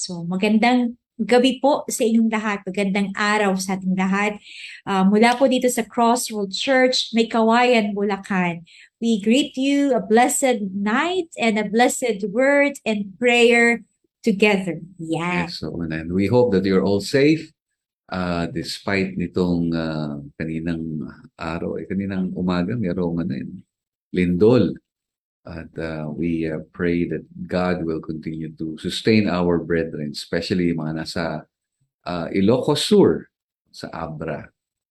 So magandang gabi po sa inyong lahat. Magandang araw sa ating lahat. Mula po dito sa Crossroad Church, May Kawayan, Bulacan. We greet you a blessed night and a blessed word and prayer together. Yan. Yes, so and we hope that you're all safe despite nitong kaninang araw, kaninang umaga, mayroong lindol. At we pray that God will continue to sustain our brethren, especially yung mga nasa Ilocos Sur, sa Abra.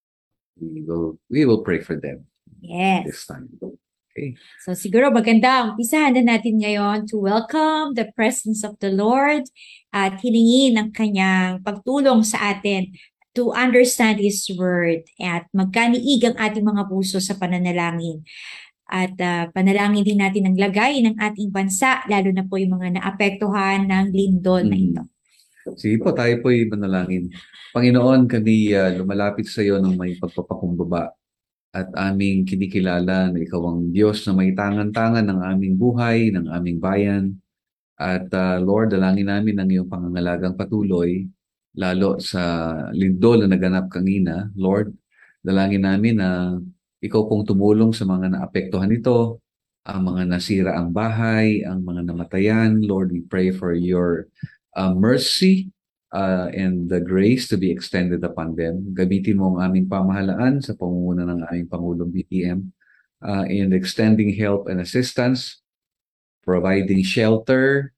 We will pray for them this Yes. time. Okay. So siguro maganda, umpisahan na natin ngayon to welcome the presence of the Lord at hilingin ang kanyang pagtulong sa atin to understand His Word at magkaniig ang ating mga puso sa pananalangin. At panalangin din natin ang lagay ng ating bansa, lalo na po yung mga naapektuhan ng lindol na ito. Sige po, tayo po'y manalangin. Panginoon, kami lumalapit sa iyo ng may pagpapakumbaba at aming kinikilala na ikaw ang Diyos na may tangan-tangan ng aming buhay, ng aming bayan. At Lord, dalangin namin ang iyong pangangalagang patuloy, lalo sa lindol na naganap kanina. Lord, dalangin namin na ikaw pong tumulong sa mga naapektuhan nito, ang mga nasira ang bahay, ang mga namatayan. Lord, we pray for your mercy and the grace to be extended upon them. Gamitin mo ang aming pamahalaan sa pamumuno ng aming Pangulong BPM in extending help and assistance, providing shelter,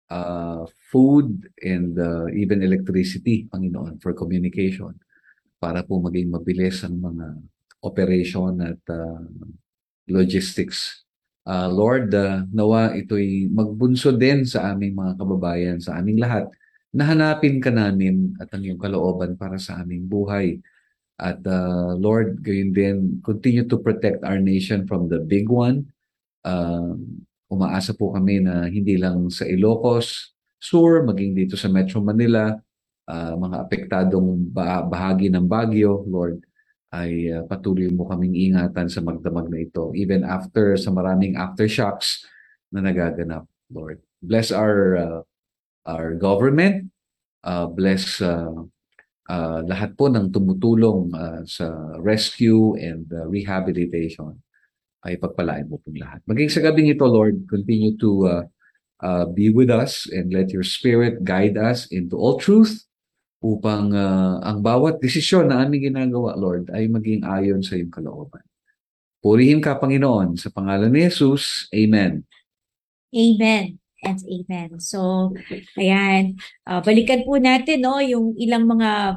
food, and even electricity, Panginoon, for communication para po maging mabilis ang mga operation at logistics. Lord, nawa ito'y magbunso din sa aming mga kababayan, sa aming lahat, na hanapin ka namin at ang iyong kalooban para sa aming buhay. At Lord, gayon din, continue to protect our nation from the big one. Umaasa po kami na hindi lang sa Ilocos Sur, maging dito sa Metro Manila, mga apektadong bahagi ng Baguio, Lord, ay patuloy mo kaming ingatan sa magdamag na ito, even after sa maraming aftershocks na nagaganap, Lord. Bless our government, bless lahat po ng tumutulong sa rescue and rehabilitation, ay pagpalain mo pong lahat. Maging sa gabing ito, Lord, continue to be with us and let your Spirit guide us into all truth upang ang bawat desisyon na aming ginagawa, Lord, ay maging ayon sa iyong kalooban. Purihin ka, Panginoon, sa pangalan ni Jesus. Amen. Amen and amen. So, ayan, balikan po natin no yung ilang mga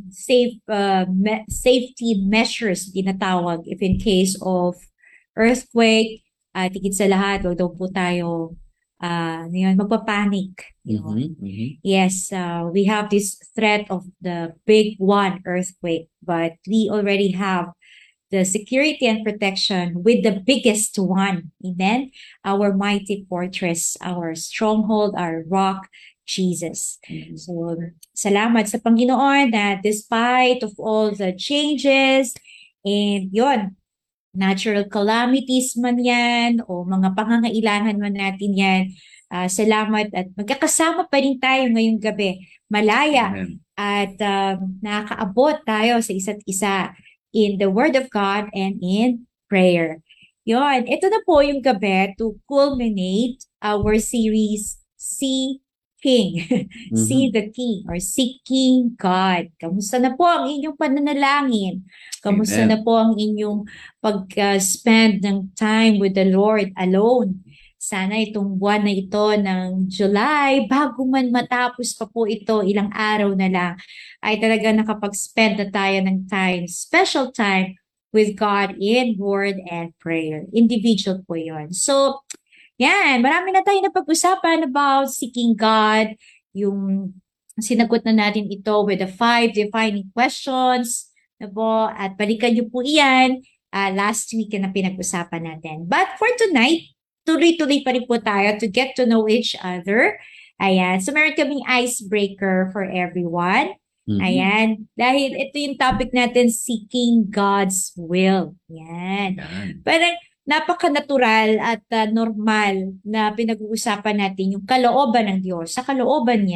safety measures tinatawag if in case of earthquake, tigit sa lahat, wag daw po tayo magpapanik. Yes, we have this threat of the big one earthquake, but we already have the security and protection with the biggest one. Amen. Our mighty fortress, our stronghold, our rock, Jesus. So, salamat sa Panginoon that despite of all the changes and yon, natural calamities man yan o mga pangangailangan man natin yan, salamat at magkakasama pa rin tayo ngayong gabi. Malaya. Amen. At nakakaabot tayo sa isa't isa in the Word of God and in prayer. Yon, ito na po yung gabi to culminate our series, See King. See the King or Seeking God. Kamusta na po ang inyong pananalangin? Kamusta Amen. na po ang inyong pag-spend ng time with the Lord alone? Sana itong buwan na ito ng July, bago man matapos pa po ito, ilang araw na lang, ay talaga nakapag-spend na tayo ng time, special time with God in word and prayer. Individual po yon. So, yan, marami na tayo napag-usapan about seeking God, yung sinagot na natin ito with the 5 defining questions, na po, at balikan niyo po iyan, last week na pinag-usapan natin. But for tonight, tuloy-tuloy pa rin po tayo to get to know each other. Ayan, so meron kaming icebreaker for everyone. Ayan, dahil ito yung topic natin, seeking God's will. Yan. Parang napaka-natural at normal na pinag-uusapan natin yung kalooban ng Diyos sa kalooban niya.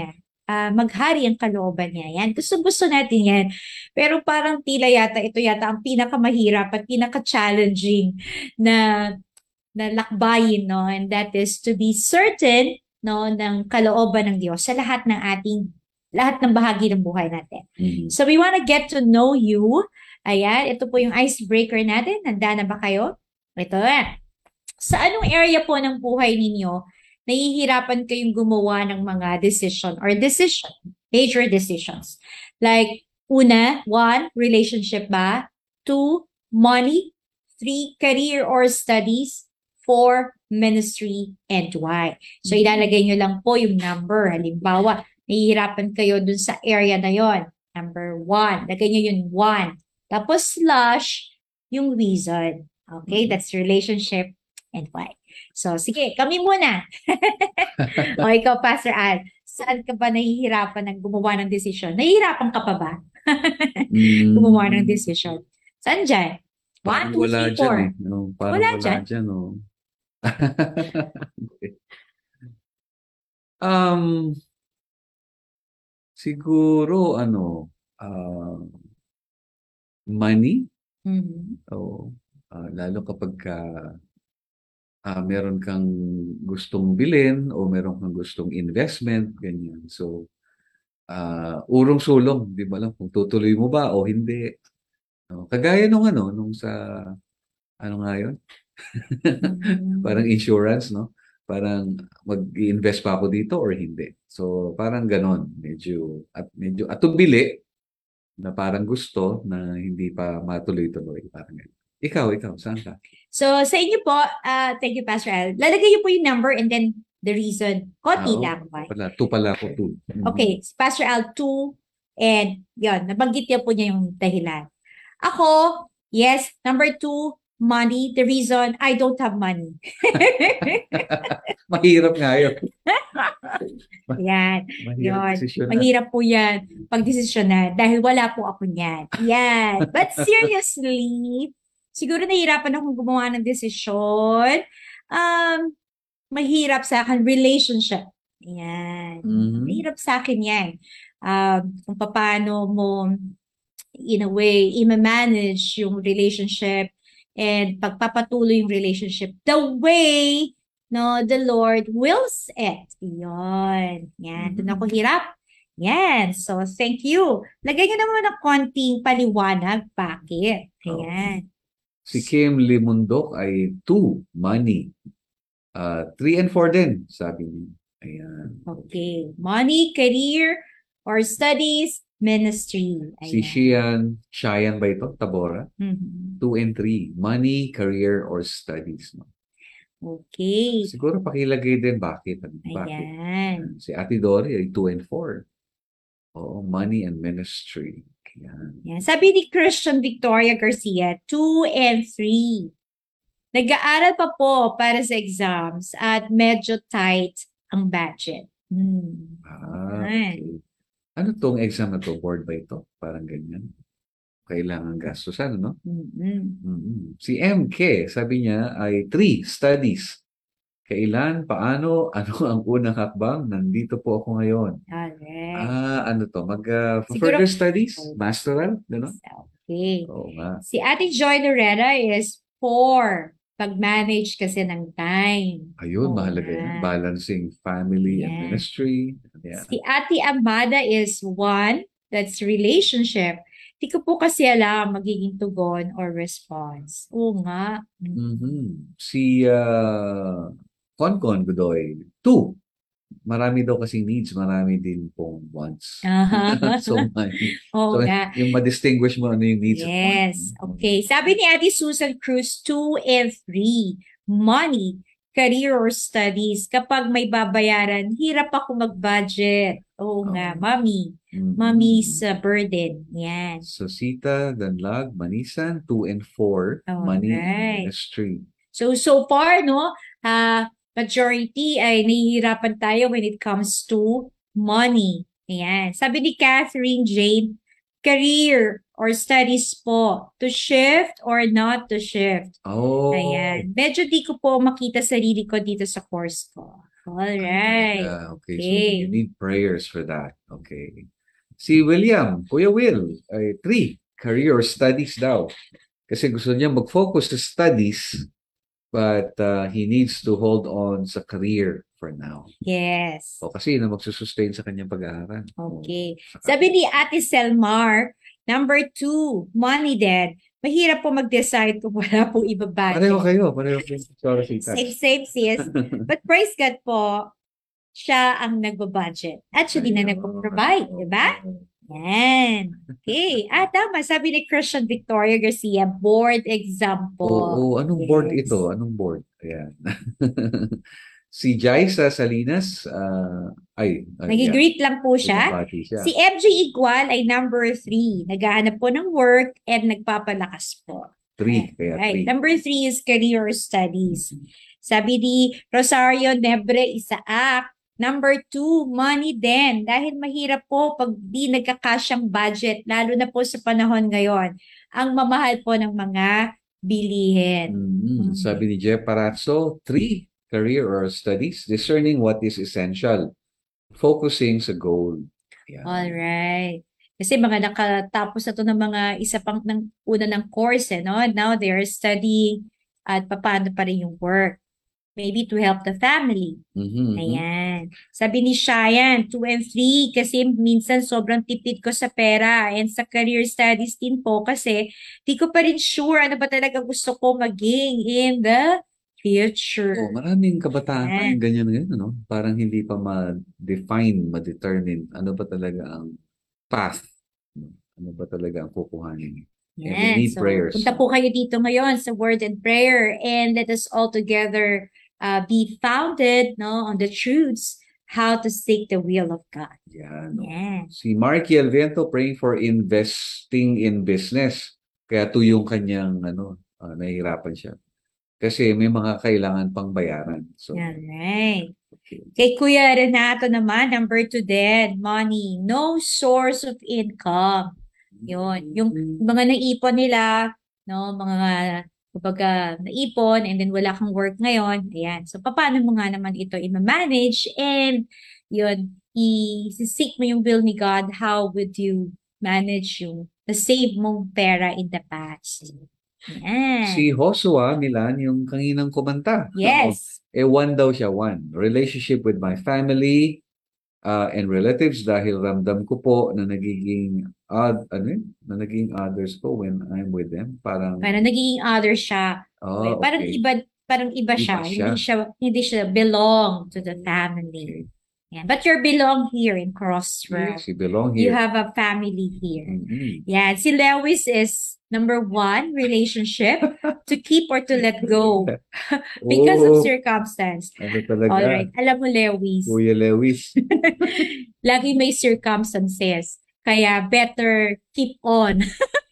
maghari ang kalooban niya. Yan, gusto natin yan. Pero parang tila yata, ito yata ang pinakamahirap at pinaka-challenging na, na lakbayin, no? And that is to be certain, no, ng kalooban ng Diyos sa lahat ng bahagi ng buhay natin. Mhm. So we want to get to know you. Ayan, ito po yung icebreaker natin. Handa na ba kayo? Ito na. Sa anong area po ng buhay ninyo nahihirapan kayong gumawa ng mga major decisions? Like, one, relationship ba? Two, money. Three, career or studies. Four, ministry, and why. So, ilalagay nyo lang po yung number. Halimbawa, nahihirapan kayo dun sa area na yon. Number one. Lagay nyo yung one. Tapos slash yung reason. Okay, that's relationship and why. So, sige, kami muna. O ikaw, Pastor Al, saan ka ba nahihirapan ng gumawa ng desisyon? Nahihirapan ka pa ba gumawa ng desisyon? Saan dyan? Parang 1, 2, wala 3, dyan 4. eh. No, parang Wala wala dyan. dyan. Oh. Um, siguro, money. Mhm. O, lalo kapag meron kang gustong bilhin o meron kang gustong investment, ganyan. So, urong-sulong, di ba lang kung tutuloy mo ba o hindi. Kagaya nung sa, ano nga yun? Parang Mhm. insurance, no? Parang mag-i-invest pa ako dito or hindi. So, parang ganon. Medyo atubili na parang gusto na hindi pa matuloy-tuloy. Parang ganon. Ikaw, saan ka? So, sa inyo po, thank you, Pastor Al. Lalagay niyo po yung number and then the reason. Konti lang, why? Two pala ako, two. Okay, si Pastor Al, 2, and yon, nabanggit niya po niya yung dahilan. Ako, yes, number 2, money. The reason, I don't have money. Mahirap nga yun. Yan, Mahirap yon. desisyonan. Mahirap po yan pagdesisyonan dahil wala po ako niyan. Yan. But seriously, siguro nahihirapan akong gumawa ng desisyon. Mahirap sa akin, relationship. Yan. Mhm. Mahirap sa akin yan. Kung paano mo, in a way, i-manage yung relationship and pagpapatuloy yung relationship the way the Lord wills it. Yan. Yan. Doon ako hirap. Yan. So, thank you. Lagay nyo naman ng konting paliwanag. Bakit? Ayan. Si Kim Limundok ay 2, money. 3 and 4 din, sabi niya. Ayan. Okay. Money, career, or studies, ministry. Si Shian ba ito? Tabora? 2 and 3, money, career, or studies. No? Okay. Siguro pakilagay din bakit. Ayan. Si Ate Dory ay 2 and 4. Oo, money and ministry. Ayan. Yan. Sabi ni Christian Victoria Garcia, 2 and 3. Nag-aaral pa po para sa exams at medyo tight ang budget. Okay. Ano tong exam na to? Board ba ito? Parang ganyan. Kailangan gastusan, no? Si MK, sabi niya ay 3, studies. Kailan, paano, ano ang unang hakbang? Nandito po ako ngayon. Alright. Ano to? Further studies? Masteral? Gano'n? Okay. Oo nga. Si Ate Joy Loretta is 4. Pag-manage kasi ng time. Ayun, mahalaga yan. Balancing family and ministry. Yeah. Si Ate Amada is 1. That's relationship. Di ko po kasi alam magiging tugon or response. Oo nga. Si Concon Godoy, 2. Marami daw kasi needs, marami din pong wants. So, yung ma-distinguish mo ano yung needs at wants. Yes. Okay. Sabi ni Ate Susan Cruz, 2 and 3. Money, career or studies. Kapag may babayaran, hirap ako mag-budget. Oo nga, mommy. Mommy's burden. Yan. So, Sita, Danlag, Manisan, 2 and 4. Money and ministry. So far, no? Majority ay nahihirapan tayo when it comes to money. Ayan. Sabi ni Catherine Jane, career or studies po, to shift or not to shift. Oh. Ayan. Medyo di ko po makita sarili ko dito sa course ko. Alright. Yeah, okay. So Okay. you need prayers for that. Okay. Si William, Kuya Will, ay 3, career or studies daw. Kasi gusto niya mag-focus sa studies, but he needs to hold on sa career for now. Yes. O kasi yun ang magsusustain sa kanyang pag-aaral. Okay. O, Sabi ni Ate Selmar, number 2, money din. Mahirap po mag-decide kung wala pong pareho iba-budget. kayo. Sorry, Same, sis. But praise God po, siya ang nagbo-budget. At siya din na nagpo-provide, di ba? Yan. Okay. Tama. Sabi ni Christian Victoria Garcia, board exam po. Oo, anong board Yes. ito? Anong board? Ayan. Si Jaisa Salinas, Nag-greet lang po siya. bumabati siya. Si MJ Igual ay number 3. Naghahanap po ng work and nagpapalakas po. 3, kaya Right. 3. Number 3 is career studies. Sabi ni Rosario Nebre Isaac, number 2, money din. Dahil mahirap po pag di nagkakasyang budget, lalo na po sa panahon ngayon, ang mamahal po ng mga bilihin. Sabi ni Jeff Parazzo, 3, career or studies, discerning what is essential, focusing sa goal. Yan. Alright. Kasi mga nakatapos na to ng mga isa pang una ng course, no? Now they are studying at paano pa rin yung work. Maybe to help the family. Ayan. Sabi ni Shayan, 2 and 3, kasi minsan sobrang tipid ko sa pera and sa career studies din po kasi di ko pa rin sure ano ba talaga gusto ko maging in the future. Maraming kabataan pa yung ganyan ngayon, no? Parang hindi pa ma-define, ma-determine ano ba talaga ang path. Ano ba talaga ang kukuhanin. And we need prayers. Punta po kayo dito ngayon sa Word and Prayer and let us all together be founded on the truths how to seek the will of God. Yan. Si Marky Alvento praying for investing in business. Kaya to yung kanyang nahihirapan siya. Kasi may mga kailangan pang bayaran. So, right. Okay. Kay Kuya Renato naman, number 2 din, money. No source of income. Yun. Yung mga naipon nila, mga kumbaga naipon and then wala kang work ngayon. Ayan. So, paano mo nga naman ito i-manage and yun, i-seek mo yung will ni God, how would you manage yung na-save mong pera in the past? Yeah. Si Joshua Milan, yung kanginang kumanta. Yes. 1 daw siya, 1. Relationship with my family and relatives dahil ramdam ko po na nagiging others ko when I'm with them. Parang nagiging others siya. Okay. Parang iba siya. Hindi siya belong to the family. Okay. Yeah. But you belong here in Crossroads. Yes, you belong here. You have a family here. Yeah. Si Lewis is number 1, relationship, to keep or to let go because of circumstance. Ano talaga? Alright. Alam mo, Lewis. Kuya Lewis. Lagi may circumstances. Kaya better keep on.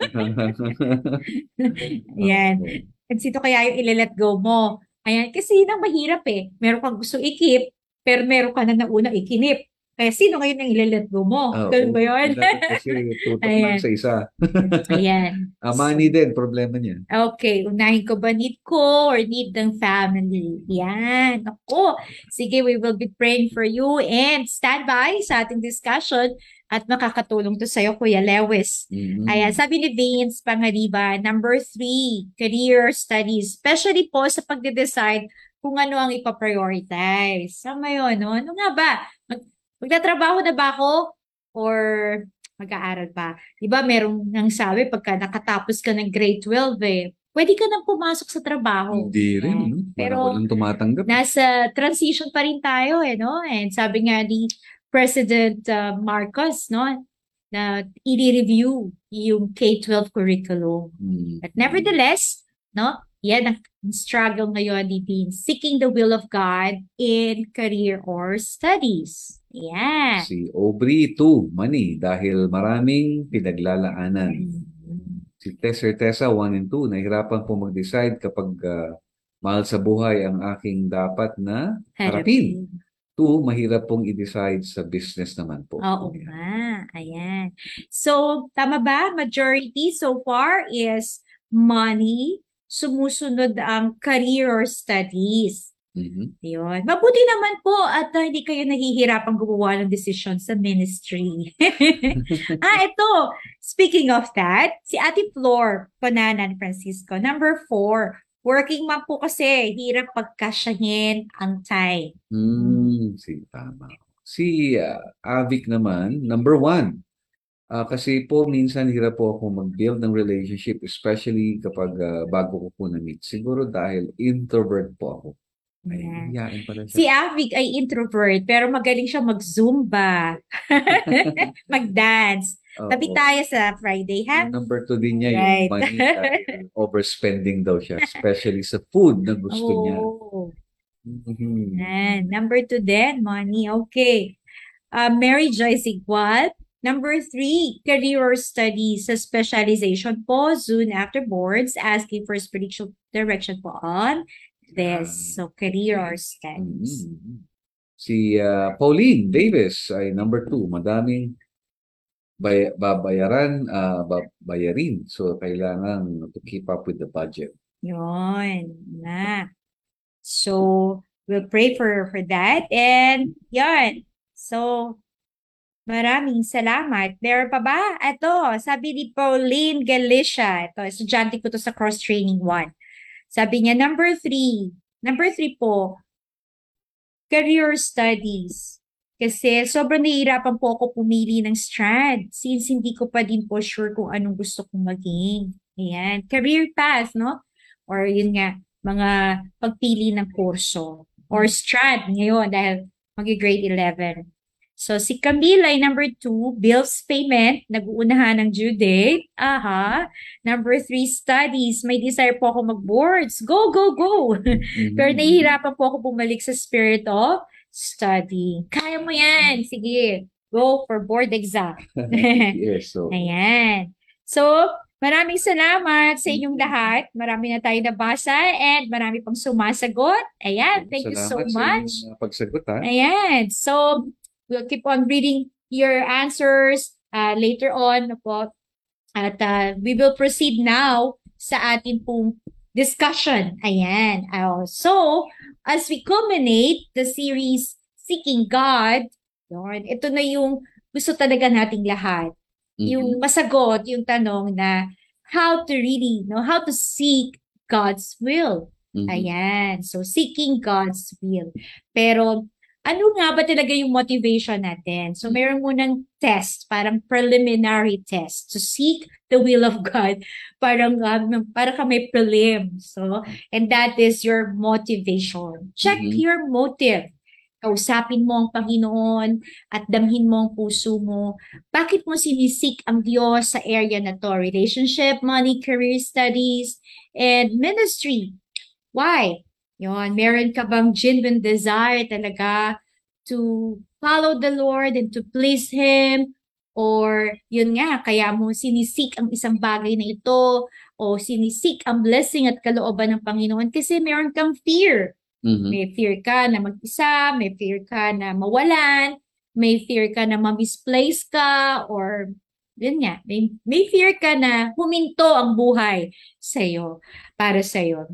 Yan. Kasi ito kaya yung ile-let go mo. Ayan. Kasi yun ang mahirap eh. Meron kang gusto i-keep, pero meron ka na nauna ikinip. Kaya sino ngayon ang ile-let go mo? Ganun ba yun? Kasi tutok lang sa isa. Ayan. Money din, problema niya. Okay. Unahin ko ba need ko or need ng family? Yan. Ako. Sige, we will be praying for you and stand by sa ating discussion at makakatulong to sa'yo, Kuya Lewis. Ayan. Sabi ni Vince Pangariba, number 3, career studies. Especially po sa pagde-decide kung ano ang ipaprioritize. Sama yun, no? Ano nga ba? Magtatrabaho na ba ako? Or mag-aaral pa? Diba merong nang sabi pagka nakatapos ka ng grade 12 pwede ka nang pumasok sa trabaho. Hindi rin, no? Pero walang tumatanggap. Nasa transition pa rin tayo, no? And sabi nga ni President Marcos, no? Na i-review yung K-12 curriculum. But nevertheless, no? Yan ang struggle ngayon ni Dean, seeking the will of God in career or studies. Yeah. Si Aubrey 2, money, dahil maraming pinaglalaanan. Si Tessa 1 and 2, nahirapan po mag-decide kapag mahal sa buhay ang aking dapat na harapin. 2, mahirap pong i-decide sa business naman po. Oo nga. Ayan. So, tama ba? Majority so far is money. Sumusunod ang career or studies. Mhm. Yun. Mabuti naman po at hindi kayo nahihirapang gumawa ng desisyon sa ministry. Ito. Speaking of that, si Ate Flor Pananan Francisco, number 4. Working mom po kasi, hirap pagkasyahin ang time. Tama. Si Avic naman, number 1. Kasi po minsan hirap po ako mag-build ng relationship, especially kapag bago ko po na-meet. Siguro dahil introvert po ako. Ay, Yan. hiyain pala siya. Si Avic ay introvert, pero magaling siya mag-zumba, mag-dance. Tabi Oo. tayo sa Friday, ha? Yung number 2 din niya, yung Right. money dahil overspending daw siya, especially sa food na gusto niya. Oh. Mhm. Yan. Number 2 din, money. Okay. Mary Joyce Igual. Number 3, career or studies sa specialization po, soon after boards, asking for spiritual direction po on this. So, career or studies. Mhm. Si Pauline Davis ay number 2. Madaming bayarin. So, kailangan to keep up with the budget. Yun na. So, we'll pray for that. And, yun. So, maraming salamat. Meron pa ba? Ito, sabi ni Pauline Galicia. Ito, estudyante ko to sa cross-training 1. Sabi niya, number 3. Number 3 po, career studies. Kasi sobrang nahihirapan po ako pumili ng strand since hindi ko pa din po sure kung anong gusto kong maging. Ayan. Career path, no? Or yun nga, mga pagpili ng kurso. Or strand ngayon dahil mag-grade 11. So, si Camila ay number 2, bills payment, nag-uunahan ng due date. Aha. Number 3, studies. May desire po ako mag-boards. Go, go, go! Pero nahihirapan po ako bumalik sa spirit of study. Kaya mo yan. Sige. Go for board exam. Yes, so Ayan. So, maraming salamat sa inyong lahat. Marami na tayo nabasa and marami pang sumasagot. Ayan. Thank you so salamat sa much. inyong pagsagot, ha? Ayan. So, we'll keep on reading your answers later on po. At we will proceed now sa ating pong discussion. Ayan. So, as we culminate the series Seeking God, yun, ito na yung gusto talaga nating lahat. Yung masagot, yung tanong na how to really know, how to seek God's will. Ayan. So, seeking God's will. Pero, ano nga ba talaga yung motivation natin? So, meron munang test, parang preliminary test to seek the will of God. Parang ka may prelim. So, and that is your motivation. Check your motive. Kausapin mo ang Panginoon at damhin mo ang puso mo. Bakit mo sinisik ang Diyos sa area na to? Relationship, money, career, studies, and ministry. Why? Yon, meron ka bang genuine desire talaga to follow the Lord and to please Him? Or yun nga, kaya mo sinisik ang isang bagay na ito o sinisik ang blessing at kalooban ng Panginoon kasi meron kang fear. May fear ka na mag-isa, may fear ka na mawalan, may fear ka na ma-misplace ka, or yun nga, may fear ka na huminto ang buhay sa'yo, para sa'yo.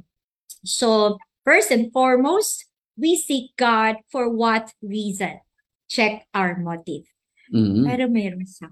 So, first and foremost, we seek God for what reason? Check our motive. Pero meron sa.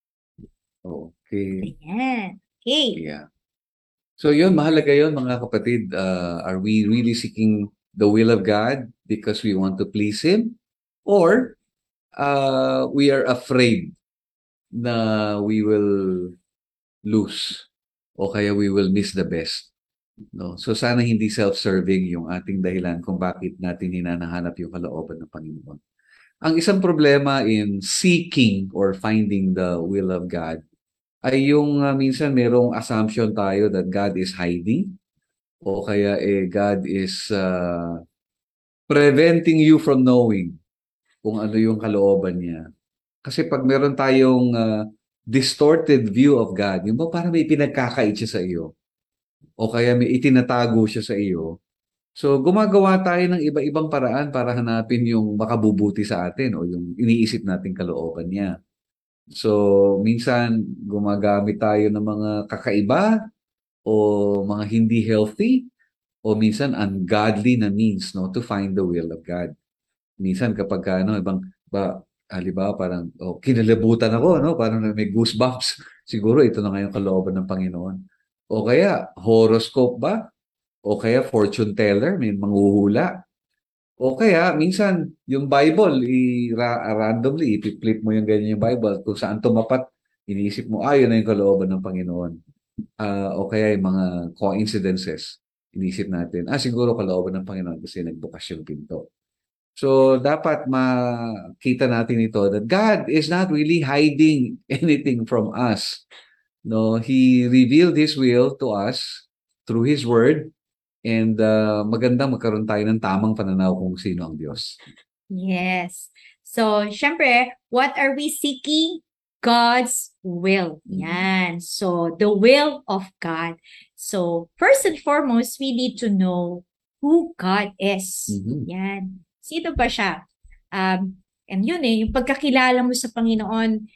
Okay. Ayan. Okay. Yeah. So yun, mahalaga yun mga kapatid. Are we really seeking the will of God because we want to please Him? Or we are afraid na we will lose o kaya we will miss the best? No? So sana hindi self-serving yung ating dahilan kung bakit natin hinahanap yung kalooban ng Panginoon. Ang isang problema in seeking or finding the will of God ay yung minsan merong assumption tayo that God is hiding o kaya God is preventing you from knowing kung ano yung kalooban niya. Kasi pag meron tayong distorted view of God, yung ba parang may pinagkakait siya sa iyo o kaya may itinatago siya sa iyo. So gumagawa tayo ng iba-ibang paraan para hanapin yung makabubuti sa atin o yung iniisip nating kalooban niya. So minsan gumagamit tayo ng mga kakaiba o mga hindi healthy o minsan ungodly na means, no, to find the will of God. Minsan kapag ano, halimbawa parang kinalabutan ako, no, parang may goosebumps. Siguro ito na nga yung kalooban ng Panginoon. O kaya horoscope ba? O kaya fortune teller, may manghuhula. O kaya, minsan, yung Bible, randomly, i-flip mo yung ganyan yung Bible. Kung saan tumapat, iniisip mo, yun na yung kalooban ng Panginoon. O kaya yung mga coincidences, iniisip natin, siguro kalooban ng Panginoon kasi nagbukas yung pinto. So, dapat makita natin ito that God is not really hiding anything from us. No, He revealed His will to us through His Word. And magandang magkaroon tayo ng tamang pananaw kung sino ang Diyos. Yes. So, syempre, what are we seeking? God's will. Yan. So, the will of God. So, first and foremost, we need to know who God is. Yan. Sino ba siya? And yun yung pagkakilala mo sa Panginoon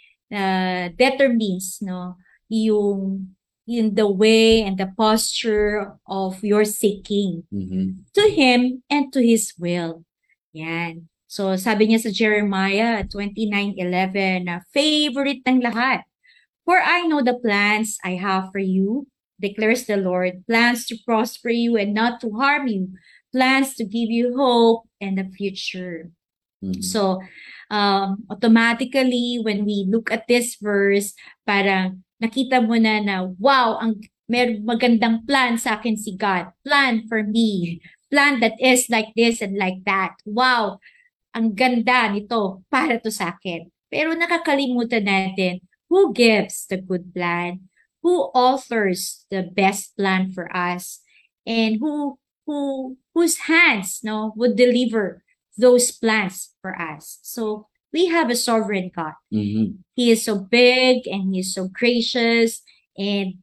determines, no, yung the way and the posture of your seeking to Him and to His will. Yan. So, sabi niya sa Jeremiah 29:11 na favorite ng lahat. For I know the plans I have for you, declares the Lord, plans to prosper you and not to harm you, plans to give you hope and a future. So, automatically, when we look at this verse, parang nakita mo na wow, may magandang plan sa akin si God. Plan for me. Plan that is like this and like that. Wow, ang ganda nito para to sa akin. Pero nakakalimutan natin, who gives the good plan? Who authors the best plan for us? And whose hands would deliver those plans for us? So we have a sovereign God. He is so big and He is so gracious, and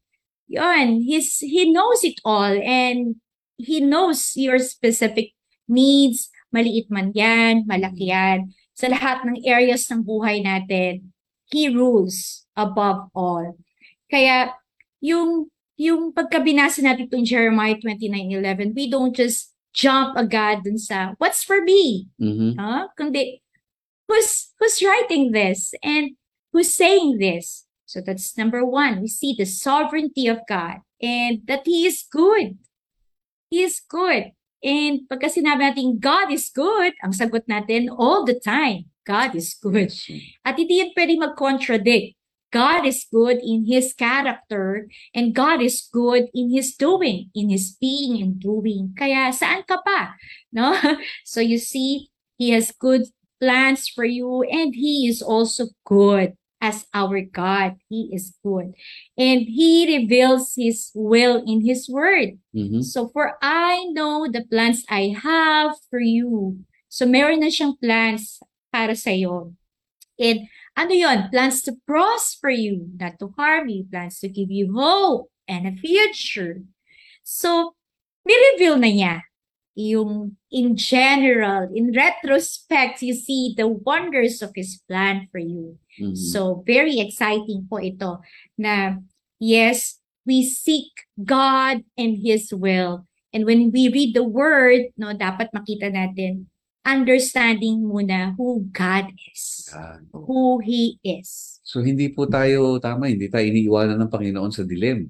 He knows it all, and He knows your specific needs, maliit man yan, malaki yan. Sa lahat ng areas ng buhay natin, He rules above all. Kaya yung pagkabinasa natin itong Jeremiah 29:11, we don't just jump agad dun sa what's for me. Kundi who's writing this and who's saying this. So that's number one. We see the sovereignty of God and that He is good. He is good. And pagka sinabi natin God is good, ang sagot natin all the time, God is good. At hindi yan pwede mag-contradict. God is good in His character and God is good in His doing, in His being and doing. Kaya saan ka pa? No? So you see, He has good plans for you and He is also good. As our God, He is good. And He reveals His will in His word. So, for I know the plans I have for you. So, meron na siyang plans para sa iyo. And ano yon? Plans to prosper you, not to harm you. Plans to give you hope and a future. So, ni-reveal na niya yung in general, in retrospect, you see the wonders of His plan for you. So, very exciting po ito na, yes, we seek God and His will. And when we read the Word, dapat makita natin, understanding muna who God is, who He is. So, hindi tayo iniiwanan ng Panginoon sa dilim.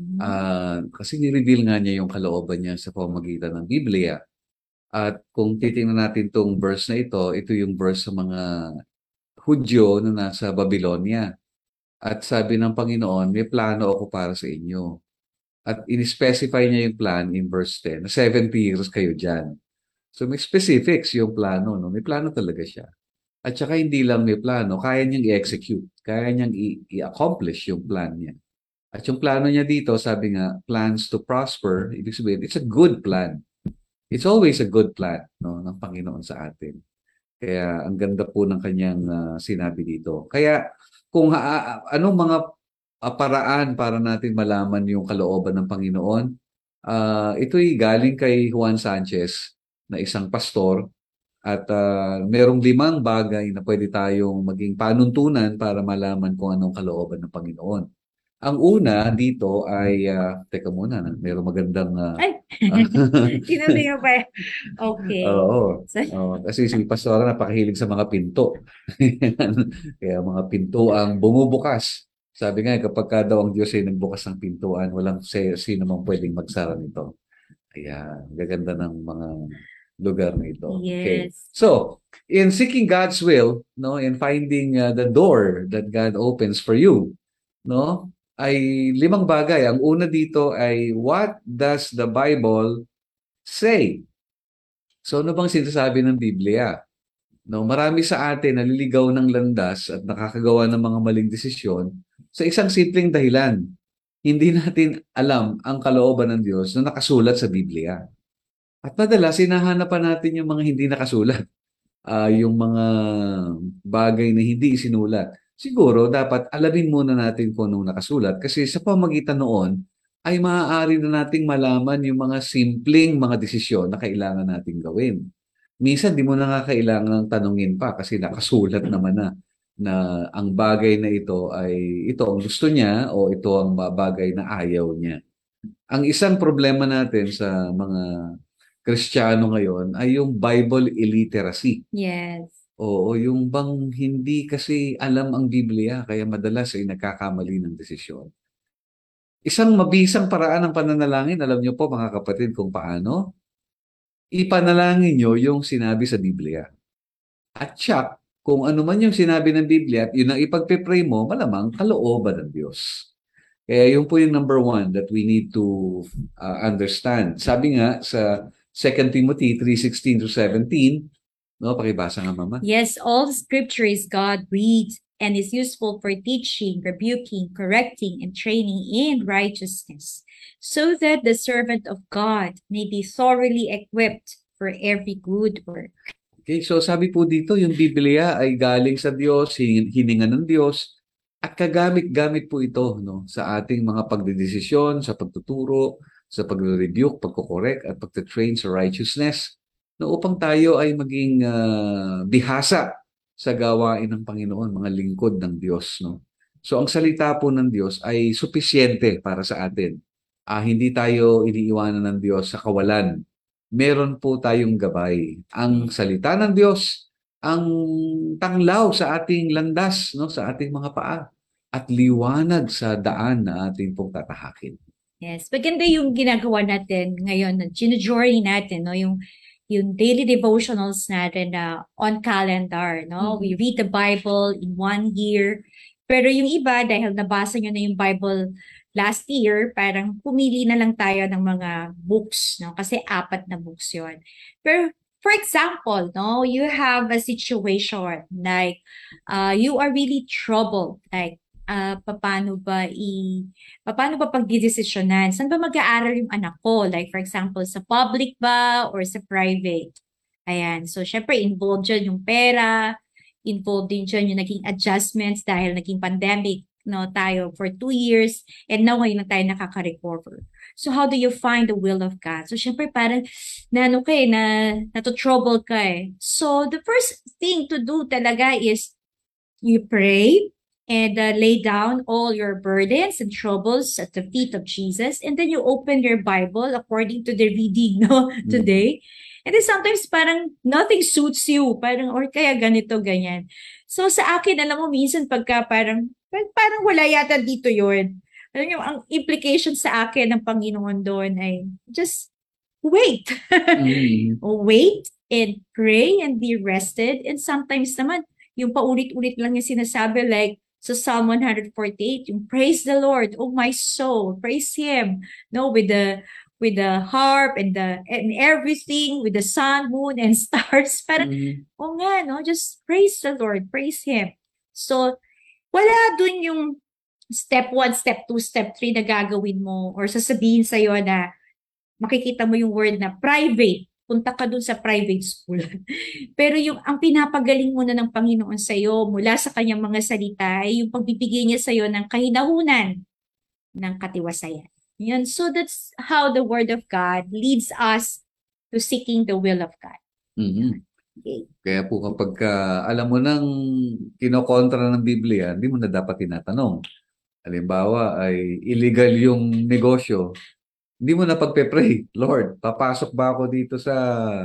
Kasi ni-reveal nga niya yung kalooban niya sa pamamagitan ng Biblia. At kung titingnan natin tong verse na ito yung verse sa mga Hudyo na nasa Babylonia. At sabi ng Panginoon, may plano ako para sa inyo. At in-specify niya yung plan in verse 10, na 70 years kayo dyan. So may specifics yung plano, no? May plano talaga siya. At saka hindi lang may plano, kaya niyang i-execute, kaya niyang i-accomplish yung plan niya. At yung plano niya dito, sabi nga, plans to prosper, ibig sabihin, it's a good plan. It's always a good plan, no, ng Panginoon sa atin. Kaya ang ganda po ng kanyang sinabi dito. Kaya kung anong mga paraan para natin malaman yung kalooban ng Panginoon, ito'y galing kay Juan Sanchez na isang pastor at merong 5 bagay na pwede tayong maging panuntunan para malaman kung anong kalooban ng Panginoon. Ang una dito ay, teka muna, mayroong magandang, Ay, ah, tinuloy mo pa. Okay. oo, So, kasi si Pastora napakahilig sa mga pinto. Kaya mga pintuang bumubukas. Sabi nga, kapag ka daw ang Diyos ay nagbukas ng pintuan, walang sino mang pwedeng magsara nito. Kaya gaganda ng mga lugar na ito. Okay. yes. So, in seeking God's will, no, in finding the door that God opens for you, no, ay limang bagay. Ang una dito ay, what does the Bible say? So, ano bang sinasabi ng Biblia? No, marami sa atin naliligaw ng landas at nakakagawa ng mga maling desisyon sa isang simpleng dahilan. Hindi natin alam ang kalooban ng Diyos na nakasulat sa Biblia. At madalas, hinahanapan natin yung mga hindi nakasulat, yung mga bagay na hindi isinulat. Siguro, dapat alamin muna natin kung anong nakasulat kasi sa pamagitan noon, ay maaari na nating malaman yung mga simpleng mga desisyon na kailangan nating gawin. Minsan, di mo na nga kailangan tanungin pa kasi nakasulat naman na ang bagay na ito ay ito ang gusto niya o ito ang bagay na ayaw niya. Ang isang problema natin sa mga Kristiyano ngayon ay yung Bible illiteracy. Yes. Oo, yung bang hindi kasi alam ang Biblia kaya madalas ay nagkakamali ng desisyon. Isang mabisang paraan ng pananalangin, alam niyo po mga kapatid kung paano? Ipanalangin niyo yung sinabi sa Biblia. At check kung ano man yung sinabi ng Biblia at yun ang ipagpe-pray mo, malamang kalooban ng Diyos. Kaya yun po yung number one that we need to understand. Sabi nga sa 2 Timothy 3:16 to 17, no, pakibasa nga mama. Yes, all scripture is God breathed and is useful for teaching, rebuking, correcting, and training in righteousness, so that the servant of God may be thoroughly equipped for every good work. Okay, so sabi po dito, yung Biblia ay galing sa Diyos, hininga ng Diyos, at kagamit-gamit po ito, no, sa ating mga pagdedesisyon, sa pagtuturo, sa pagre-rebuke, pagkokorek, at pagte-train sa righteousness, no, upang tayo ay maging bihasa sa gawain ng Panginoon, mga lingkod ng Diyos. No? So ang salita po ng Diyos ay supisyente para sa atin. Hindi tayo iniiwanan ng Diyos sa kawalan. Meron po tayong gabay. Ang salita ng Diyos, ang tanglaw sa ating landas, no, sa ating mga paa, at liwanag sa daan na ating pong tatahakin. Yes, maganda yung ginagawa natin ngayon, na journey natin, no, yung daily devotionals natin na on calendar, no? We read the Bible in 1 year. Pero yung iba, dahil nabasa nyo na yung Bible last year, parang pumili na lang tayo ng mga books, no? Kasi 4 na books yon. Pero for example, no, you have a situation like you are really troubled, like paano ba pagdidesisyonan? Saan ba mag-aaral yung anak ko? Like for example, sa public ba or sa private? Ayan. So, syempre, involved dyan yung pera, involved din dyan yung naging adjustments dahil naging pandemic, no, tayo for 2 years, and now ngayon na tayo nakaka-recover. So, how do you find the will of God? So, syempre, parang natotrouble ka eh. So, the first thing to do talaga is you pray, and lay down all your burdens and troubles at the feet of Jesus. And then you open your Bible according to the reading, no, today. And then sometimes parang nothing suits you. Parang, or kaya ganito, ganyan. So sa akin, alam mo, minsan pagka parang wala yata dito yon. Alam niyo, ang implication sa akin ng Panginoon doon ay just wait. Wait and pray and be rested. And sometimes naman, yung paulit-ulit lang yung sinasabi, like sa Psalm 148, yung praise the Lord, oh my soul, praise Him, no, with the harp and everything, with the sun, moon, and stars. Parang, oh nga, no, just praise the Lord, praise Him. So, wala dun yung step 1, step 2, step 3 na gagawin mo or sasabihin sa'yo na makikita mo yung word na private, punta ka dun sa private school. Pero ang pinapagaling muna ng Panginoon sa iyo mula sa kanyang mga salita ay yung pagbibigay niya sa iyo ng kahinahunan ng katiwasayan. Yun. So that's how the Word of God leads us to seeking the will of God. Okay. Kaya po kapag alam mo nang kinokontra ng Biblia, hindi mo na dapat tinatanong. Halimbawa ay illegal yung negosyo, hindi mo na pagpe-pray, Lord, papasok ba ako dito sa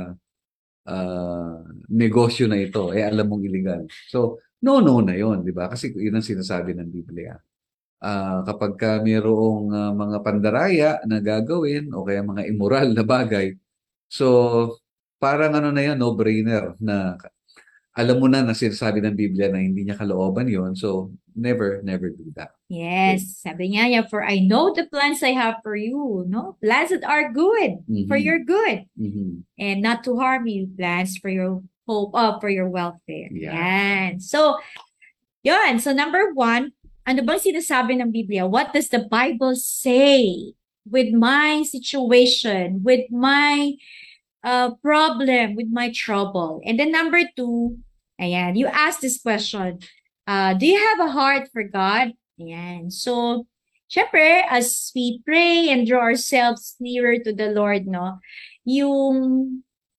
negosyo na ito? Eh, alam mong illegal. So, no na yon, di ba? Kasi yun ang sinasabi ng Biblia. Kapag ka mayroong mga pandaraya na gagawin o kaya mga immoral na bagay, so parang ano na yan, no-brainer na alam mo na sinasabi ng Biblia na hindi niya kalooban yon. So, never do that. Okay. Yes, sabi niya, yeah, for I know the plans I have for you, no? Plans that are good, for Mhm. your good, Mhm. and not to harm you, plans for your hope, for your welfare. Yeah. Yan. So, yun. So, number one, ano bang sinasabi ng Biblia? What does the Bible say with my situation, with my problem, with my trouble? And then number two, ayan, you ask this question, do you have a heart for God? Ayan. So, syempre, as we pray and draw ourselves nearer to the Lord, no, yung,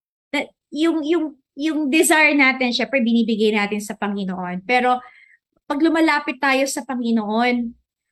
yung desire natin, syempre, binibigay natin sa Panginoon. Pero, pag lumalapit tayo sa Panginoon,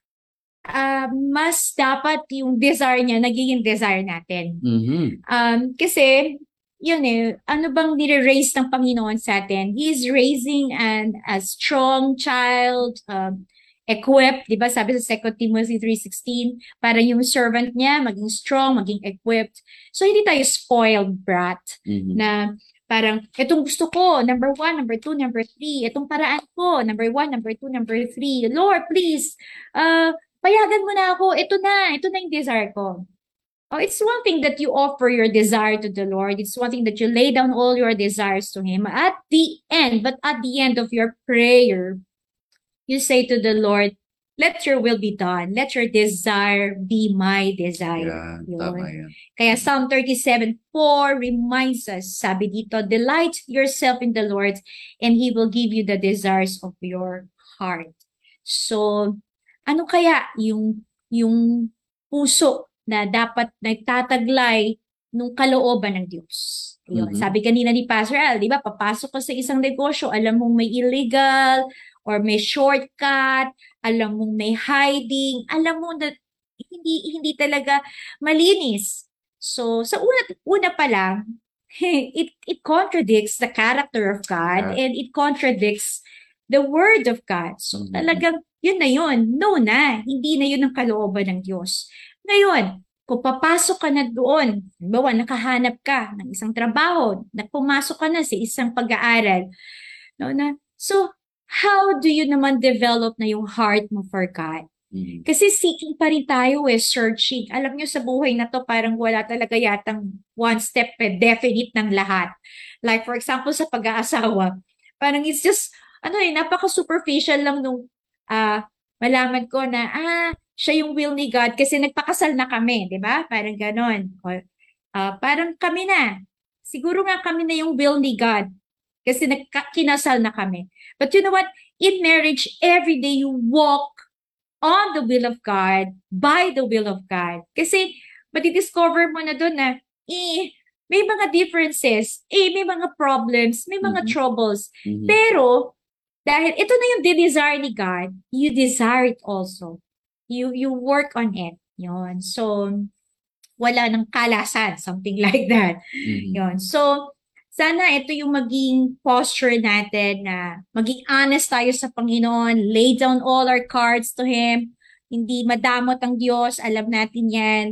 mas dapat yung desire niya, nagiging desire natin. Mhm. Kasi, yun ano bang nire-raise ng Panginoon sa atin? He is raising a strong child, equipped, di ba? Sabi sa 2 Timothy 3:16, para yung servant niya maging strong, maging equipped. So, hindi tayo spoiled brat Mhm. na parang, itong gusto ko, number 1, number 2, number 3. Itong paraan ko, number 1, number 2, number 3. Lord, please, payagan mo na ako. Ito na yung desire ko. Oh, it's one thing that you offer your desire to the Lord. It's one thing that you lay down all your desires to Him. At the end of your prayer, you say to the Lord, let your will be done. Let your desire be my desire. Yan, tama yan. Kaya Psalm 37:4 reminds us, sabi dito, delight yourself in the Lord and He will give you the desires of your heart. So, ano kaya yung puso na dapat nagtataglay nung kalooban ng Diyos? Yun. Mhm. Sabi kanina ni Pastor Al, di ba, papasok ka sa isang negosyo, alam mong may illegal or may shortcut, alam mong may hiding, alam mo na hindi talaga malinis. So, sa una pa lang, it contradicts the character of God Yeah. and it contradicts the word of God. So, Mhm. talagang yun na yun. No na. Hindi na yun ang kalooban ng Diyos. Ngayon, kung papasok ka na doon, halimbawa, nakahanap ka ng isang trabaho, pumasok ka na sa isang pag-aaral, no, so, how do you naman develop na yung heart mo for God? Mhm. Kasi seeking pa rin tayo searching. Alam nyo, sa buhay na to, parang wala talaga yatang one step definite ng lahat. Like, for example, sa pag-aasawa, parang it's just, napaka-superficial lang nung malaman ko na, siya yung will ni God kasi nagpakasal na kami, di ba? Parang ganon. Parang kami na. Siguro nga kami na yung will ni God kasi kinasal na kami. But you know what? In marriage, every day you walk on the will of God, by the will of God. Kasi matidiscover mo na doon na, may mga differences, may mga problems, may mga Mhm. troubles. Mhm. Pero, dahil ito na yung desire ni God, you desire it also. You work on it. Yun. So, wala ng kalasan, something like that. Mhm. Yun. So, sana ito yung maging posture natin na maging honest tayo sa Panginoon, lay down all our cards to Him, hindi madamot ang Diyos, alam natin yan.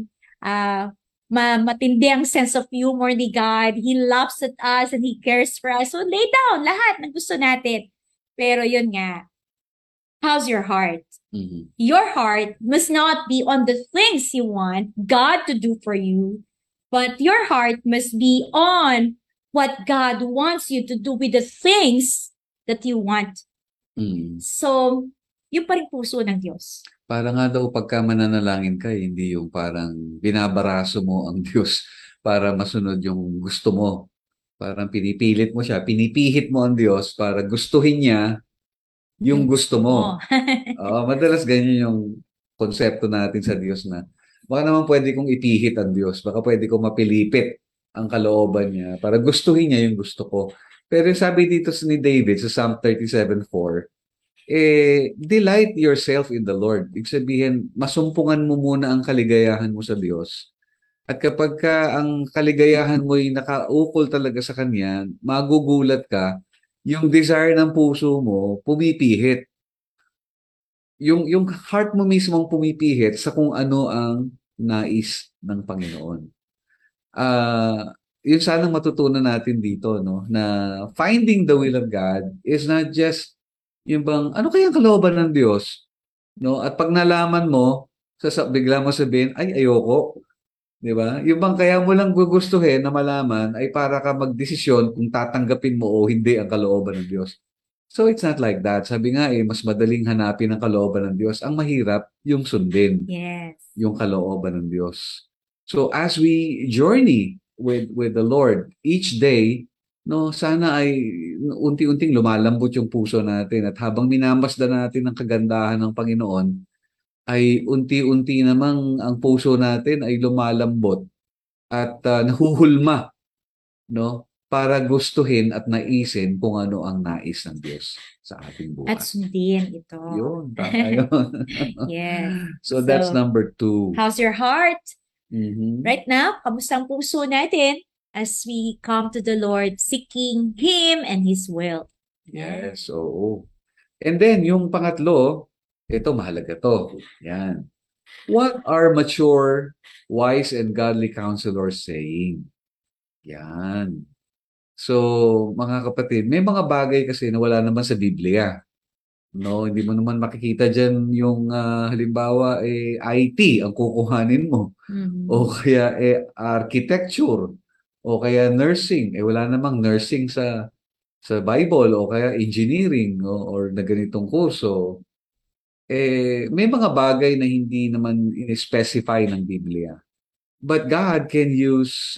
Matindi ang sense of humor ni God. He laughs at us and He cares for us. So, lay down lahat ng gusto natin. Pero yun nga, how's your heart? Mhm. Your heart must not be on the things you want God to do for you, but your heart must be on what God wants you to do with the things that you want. Mhm. So, yung pa rin puso ng Diyos. Para nga daw pagka mananalangin ka, hindi yung parang binabaraso mo ang Diyos para masunod yung gusto mo. Parang pinipilit mo siya, pinipihit mo ang Diyos para gustuhin niya yung gusto mo. Madalas ganyan yung konsepto natin sa Diyos na baka naman pwede kong ipihit ang Diyos, baka pwede kong mapilipit ang kalooban niya para gustuhin niya yung gusto ko. Pero yung sabi dito ni David sa Psalm 37:4, delight yourself in the Lord. Ibig sabihin, masumpungan mo muna ang kaligayahan mo sa Diyos. At kapag ka ang kaligayahan mo ay nakaukol talaga sa Kanya, magugulat ka, yung desire ng puso mo, pumipihit. Yung heart mo mismo ang pumipihit sa kung ano ang nais ng Panginoon. Yun sanang matutunan natin dito, no? Na finding the will of God is not just yung bang, ano kaya ang kalooban ng Diyos? No? At pag nalaman mo, bigla mo sabihin, ay, ayoko. Di ba? Yung bang kaya mo lang gugustuhin na malaman ay para ka magdesisyon kung tatanggapin mo o hindi ang kalooban ng Diyos. So it's not like that. Sabi nga mas madaling hanapin ang kalooban ng Diyos. Ang mahirap, yung sundin Yes. yung kalooban ng Diyos. So as we journey with the Lord each day, no, sana ay unti-unting lumalambot yung puso natin at habang minamasdan natin ang kagandahan ng Panginoon, ay unti-unti namang ang puso natin ay lumalambot at nahuhulma, no, para gustuhin at naisin kung ano ang nais ng Diyos sa ating At buhay. sundin ito. Yun, tama yun. Yes. So that's So, number 2. How's your heart? Mhm. Right now, kamusta ang puso natin as we come to the Lord seeking Him and His will? Yes, oo. And then, yung pangatlo, ito mahalaga to. Yan. What are mature, wise, and godly counselors saying? Yan. So, mga kapatid, may mga bagay kasi na wala naman sa Biblia. No, hindi mo naman makikita diyan yung halimbawa IT ang kukuhanin mo o kaya architecture o kaya nursing. Wala namang nursing sa Bible o kaya engineering or na ganitong kurso. May mga bagay na hindi naman in-specify ng Biblia. But God can use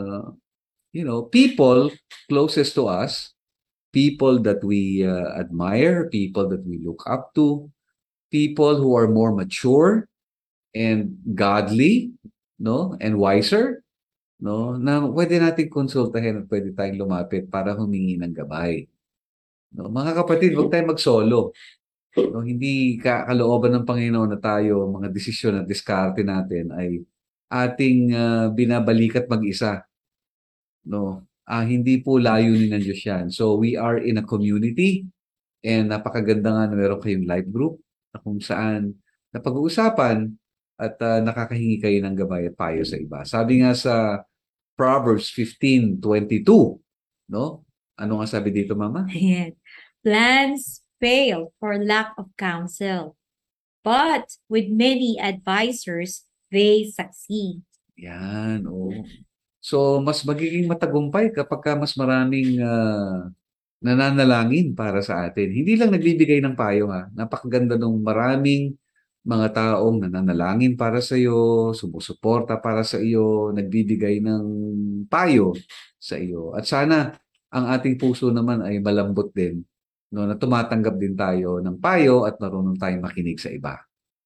people closest to us, people that we admire, people that we look up to, people who are more mature and godly, no, and wiser, no, na pwede nating konsultahin at pwede tayong lumapit para humingi ng gabay. No, mga kapatid, huwag tayong mag-solo. No, hindi kalooban ng Panginoon na tayo, mga desisyon at diskarte natin ay ating binabalikat mag-isa. No, hindi po layunin ng Diyos yan. So we are in a community and napakaganda nga na meron kayong life group na kung saan napag-uusapan at nakakahingi kayo ng gabay at payo sa iba. Sabi nga sa Proverbs 15:22, no? Ano nga sabi dito, Mama? Ayan. Plans fail for lack of counsel, but with many advisors, they succeed. Yan, oo. So, mas magiging matagumpay kapag mas maraming nananalangin para sa atin. Hindi lang nagbibigay ng payo ha. Napakaganda ng maraming mga taong nananalangin para sa iyo, sumusuporta para sa iyo, nagbibigay ng payo sa iyo. At sana ang ating puso naman ay malambot din, no, na tumatanggap din tayo ng payo at marunong tayong makinig sa iba.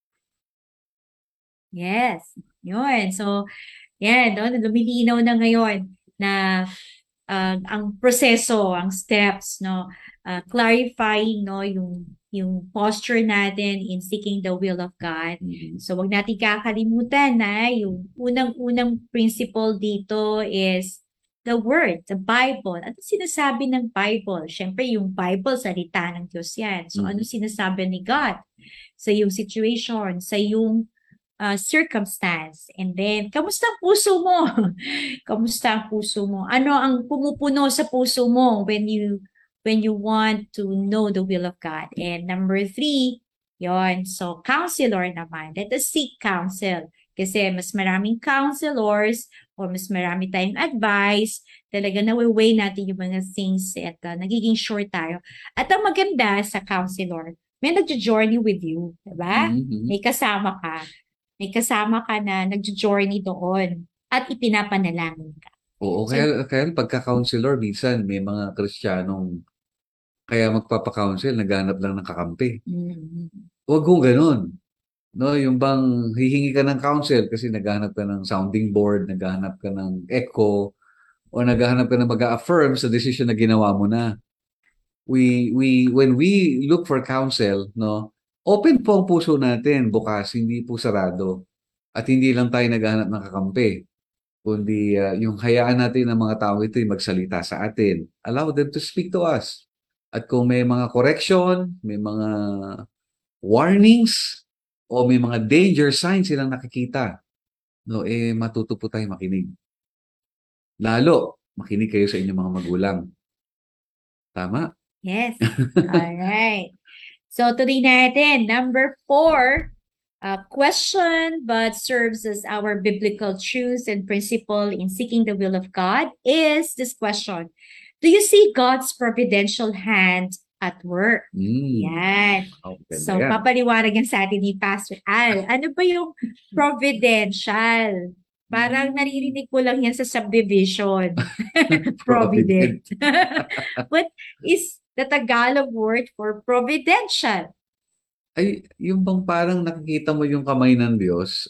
Yes. Yun. So, yan, no? Lumilinaw na ngayon na ang proseso, ang steps, no? Clarifying, no, yung posture natin in seeking the will of God. So, wag natin kakalimutan na yung unang-unang principle dito is the Word, the Bible. Ano sinasabi ng Bible? Siyempre, yung Bible, salita ng Diyos yan. So, ano sinasabi ni God sa yung situation, sa yung circumstance? And then, kamusta ang puso mo? Kamusta ang puso mo? Ano ang pumupuno sa puso mo when you want to know the will of God? And number 3, yon. So, counselor naman. Let us seek counsel. Kasi mas maraming counselors o mas marami tayong advice, talaga nawe-weigh natin yung mga things at nagiging sure tayo. At ang maganda sa counselor, may nagjo-journey with you, diba? May kasama ka. May kasama ka na nagjo-journey doon at ipinapanalangin ka. Oo, So, kaya pagka-counselor, minsan may mga Kristiyanong kaya magpapa-counsel, naghanap lang ng kakampi. Huwag kong ganun. No, yung bang hihingi ka ng counsel kasi naghahanap ka ng sounding board, naghahanap ka ng echo, o naghahanap ka ng mag-affirm sa decision na ginawa mo na. when we look for counsel, no, open po ang puso natin, bukas, hindi po sarado. At hindi lang tayo naghahanap ng kakampi, kundi yung hayaan natin ang mga tao ito magsalita sa atin. Allow them to speak to us. At kung may mga correction, may mga warnings, o may mga danger signs silang nakikita, no, matuto po tayo makinig. Lalo, makinig kayo sa inyong mga magulang. Tama? Yes. All right. So today natin, number 4, question but serves as our biblical truth and principle in seeking the will of God is this question. Do you see God's providential hand at work? Yan. So, papaliwanag yan sa atin ni Pastor Al. Ano ba yung providential? Parang naririnig ko lang yan sa subdivision. Provident. What is the Tagalog word for providential? Ay, yung bang parang nakikita mo yung kamay ng Diyos,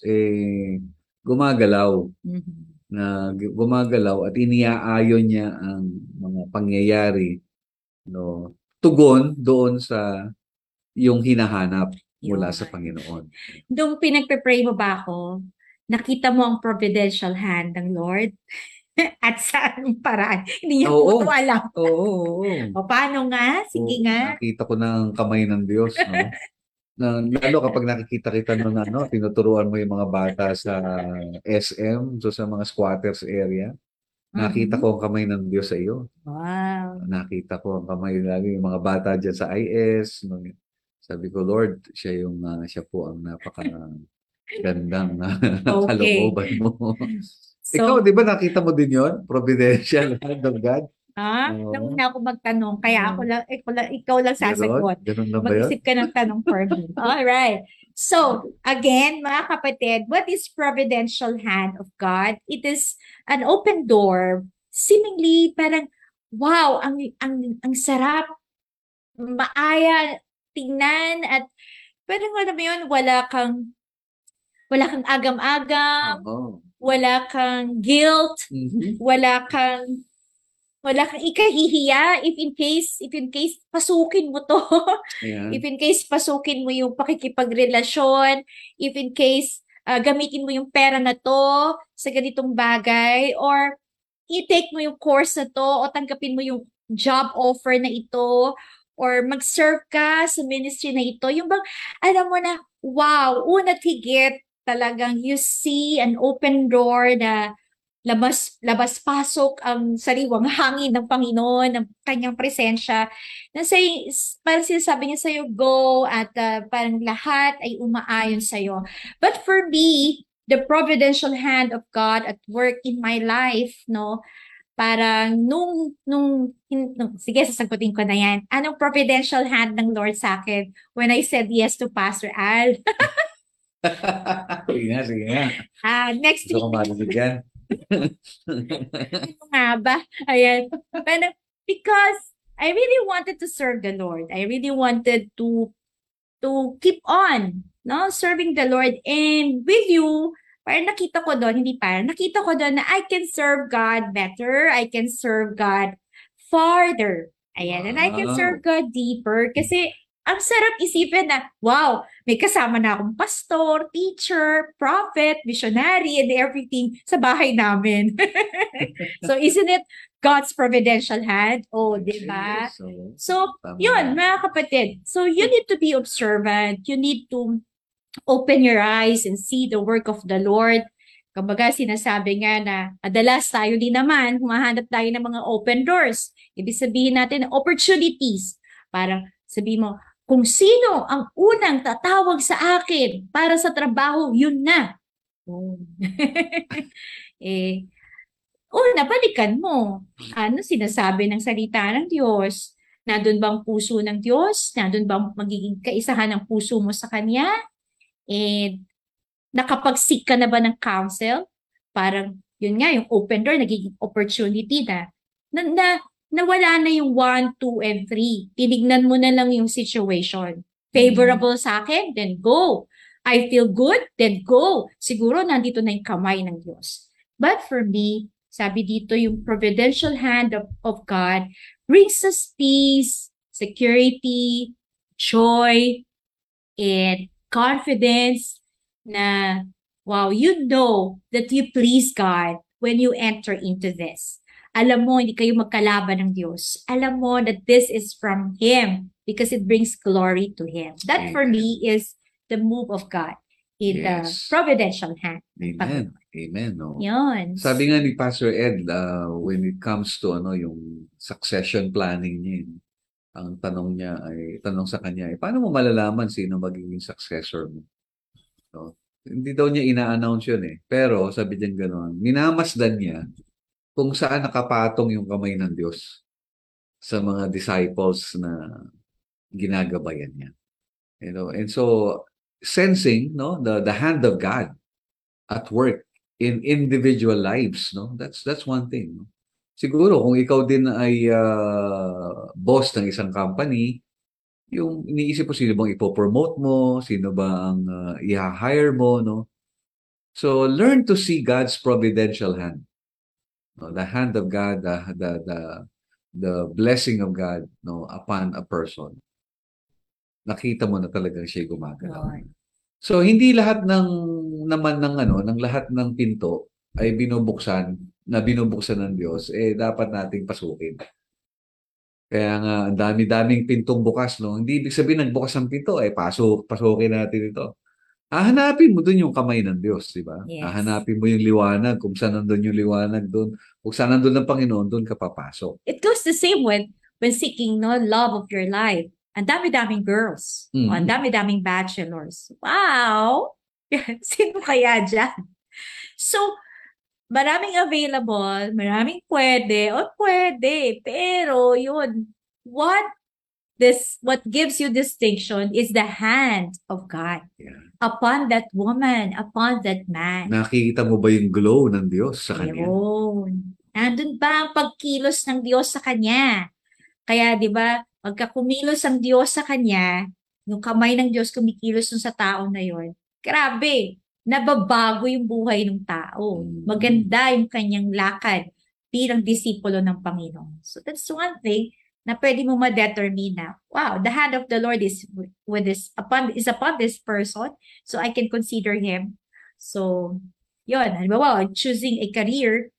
gumagalaw. Na gumagalaw at iniaayon niya ang mga pangyayari, no, tugon doon sa yung hinahanap mula sa Panginoon. Nung pinagpe-pray mo ba ako, nakita mo ang providential hand ng Lord? At saan paraan? Hindi niya po ito alam. Oo. O paano nga? Sige nga. Nakita ko ng kamay ng Diyos, no? Lalo kapag nakikita kita nung tinuturuan mo yung mga bata sa SM, so sa mga squatters area, nakita ko ang kamay ng Diyos sa iyo. Wow. Nakita ko ang kamay lagi yung mga bata dyan sa IS. No? Sabi ko, Lord, siya po ang napaka-gandang kalooban mo. So, ikaw, di ba nakita mo din yon? Providential hand of God? Nauna ako magtanong, kaya ikaw lang sasagot. Ganun na ba yun? Mag-isip ka ng tanong for me. Alright. So, again, mga kapatid, what is providential hand of God? It is an open door, seemingly parang, wow, ang sarap, maaya, tingnan, at parang alam mo yun, wala kang agam-agam, wala kang guilt, wala kang ikahihiya if in case pasukin mo to. If in case pasukin mo yung pakikipagrelasyon, if in case gamitin mo yung pera na to sa ganitong bagay, or i-take mo yung course na to, o tanggapin mo yung job offer na ito, or mag-serve ka sa ministry na ito. Yung bang, alam mo na, wow, una't higit, talagang you see an open door na labas-pasok ang sariwang hangin ng Panginoon, ng kanyang presensya. Parang sinasabi niya sa'yo, go, at parang lahat ay umaayon sa'yo. But for me, the providential hand of God at work in my life, no, parang sige, sasagutin ko na yan. Anong providential hand ng Lord sa akin when I said yes to Pastor Al? Sige nga. Next week. Ano nga ba? Ayan. Because I really wanted to serve the Lord. I really wanted to keep on, no, serving the Lord. And with you, nakita ko doon na I can serve God better. I can serve God farther. Ayan. And I can serve God deeper. Kasi ang sarap isipin na, wow, may kasama na akong pastor, teacher, prophet, missionary, and everything sa bahay namin. So, isn't it God's providential hand? Oh, di ba? So, yun, mga kapatid. So, you need to be observant. You need to open your eyes and see the work of the Lord. Kumbaga, sinasabi nga na adalas tayo din naman, humahanap tayo ng mga open doors. Ibig sabihin natin, opportunities. Parang sabihin mo, kung sino ang unang tatawag sa akin para sa trabaho, yun na. Una, balikan mo. Ano sinasabi ng salita ng Diyos? Nandun bang puso ng Diyos? Nandun bang magiging kaisahan ng puso mo sa Kanya? And nakapag-seek ka na ba ng counsel? Parang, yun nga, yung open door, nagiging opportunity na wala na yung 1, 2, and 3. Tinignan mo na lang yung situation. Favorable sa akin? Then go. I feel good? Then go. Siguro nandito na yung kamay ng Diyos. But for me, sabi dito, yung providential hand of God brings us peace, security, joy, and confidence na, wow, you know that you please God when you enter into this. Alam mo, hindi kayo magkalaban ng Diyos. Alam mo that this is from Him because it brings glory to Him. That for me is the move of God in the Yes. providential hand. Amen. Amen. No? Yun. Sabi nga ni Pastor Ed, when it comes to yung succession planning niya, ang tanong sa kanya, paano mo malalaman sino magiging successor mo? No? Hindi daw niya ina-announce yun eh. Pero sabi niya gano'n, minamasdan niya kung saan nakapatong yung kamay ng Diyos sa mga disciples na ginagabayan niya. And so sensing the hand of God at work in individual lives, that's one thing. No? Siguro kung ikaw din ay boss ng isang company, yung iniisip mo sino bang ipopromote mo, sino ba ang i-hire mo, no? So learn to see God's providential hand. No, the hand of God, the blessing of God, no, upon a person. Nakita mo na talagang siya gumagalaw. So hindi lahat ng lahat ng pinto ay binubuksan ng Diyos, dapat nating pasukin. Kaya nga ang dami-daming pintong bukas, no. Hindi ibig sabihin nagbukas ang pinto, pasukin natin ito. Hahanapin mo dun yung kamay ng Diyos, di ba? Yes. Hahanapin mo yung liwanag, kung saan nandun yung liwanag dun. Kung saan nandun ang Panginoon, dun ka papasok. It goes the same when seeking love of your life. Ang dami-daming girls. Mhm. O ang dami-daming bachelors. Wow! Sino kaya dyan? So, maraming available, maraming pwede, pero yun, what gives you distinction is the hand of God. Yeah. Upon that woman, upon that man. Nakikita mo ba yung glow ng Diyos sa kanya? Ayun. Nandun ba ang pagkilos ng Diyos sa kanya? Kaya, di ba, pagka kumilos ang Diyos sa kanya, yung kamay ng Diyos kumikilos dun sa tao na yon, grabe, nababago yung buhay ng tao. Maganda yung kanyang lakad bilang disipulo ng Panginoon. So that's one thing na pwede mo ma-determine na, wow, the hand of the Lord is upon this person, so I can consider him. So, yun, halimbawa, choosing a career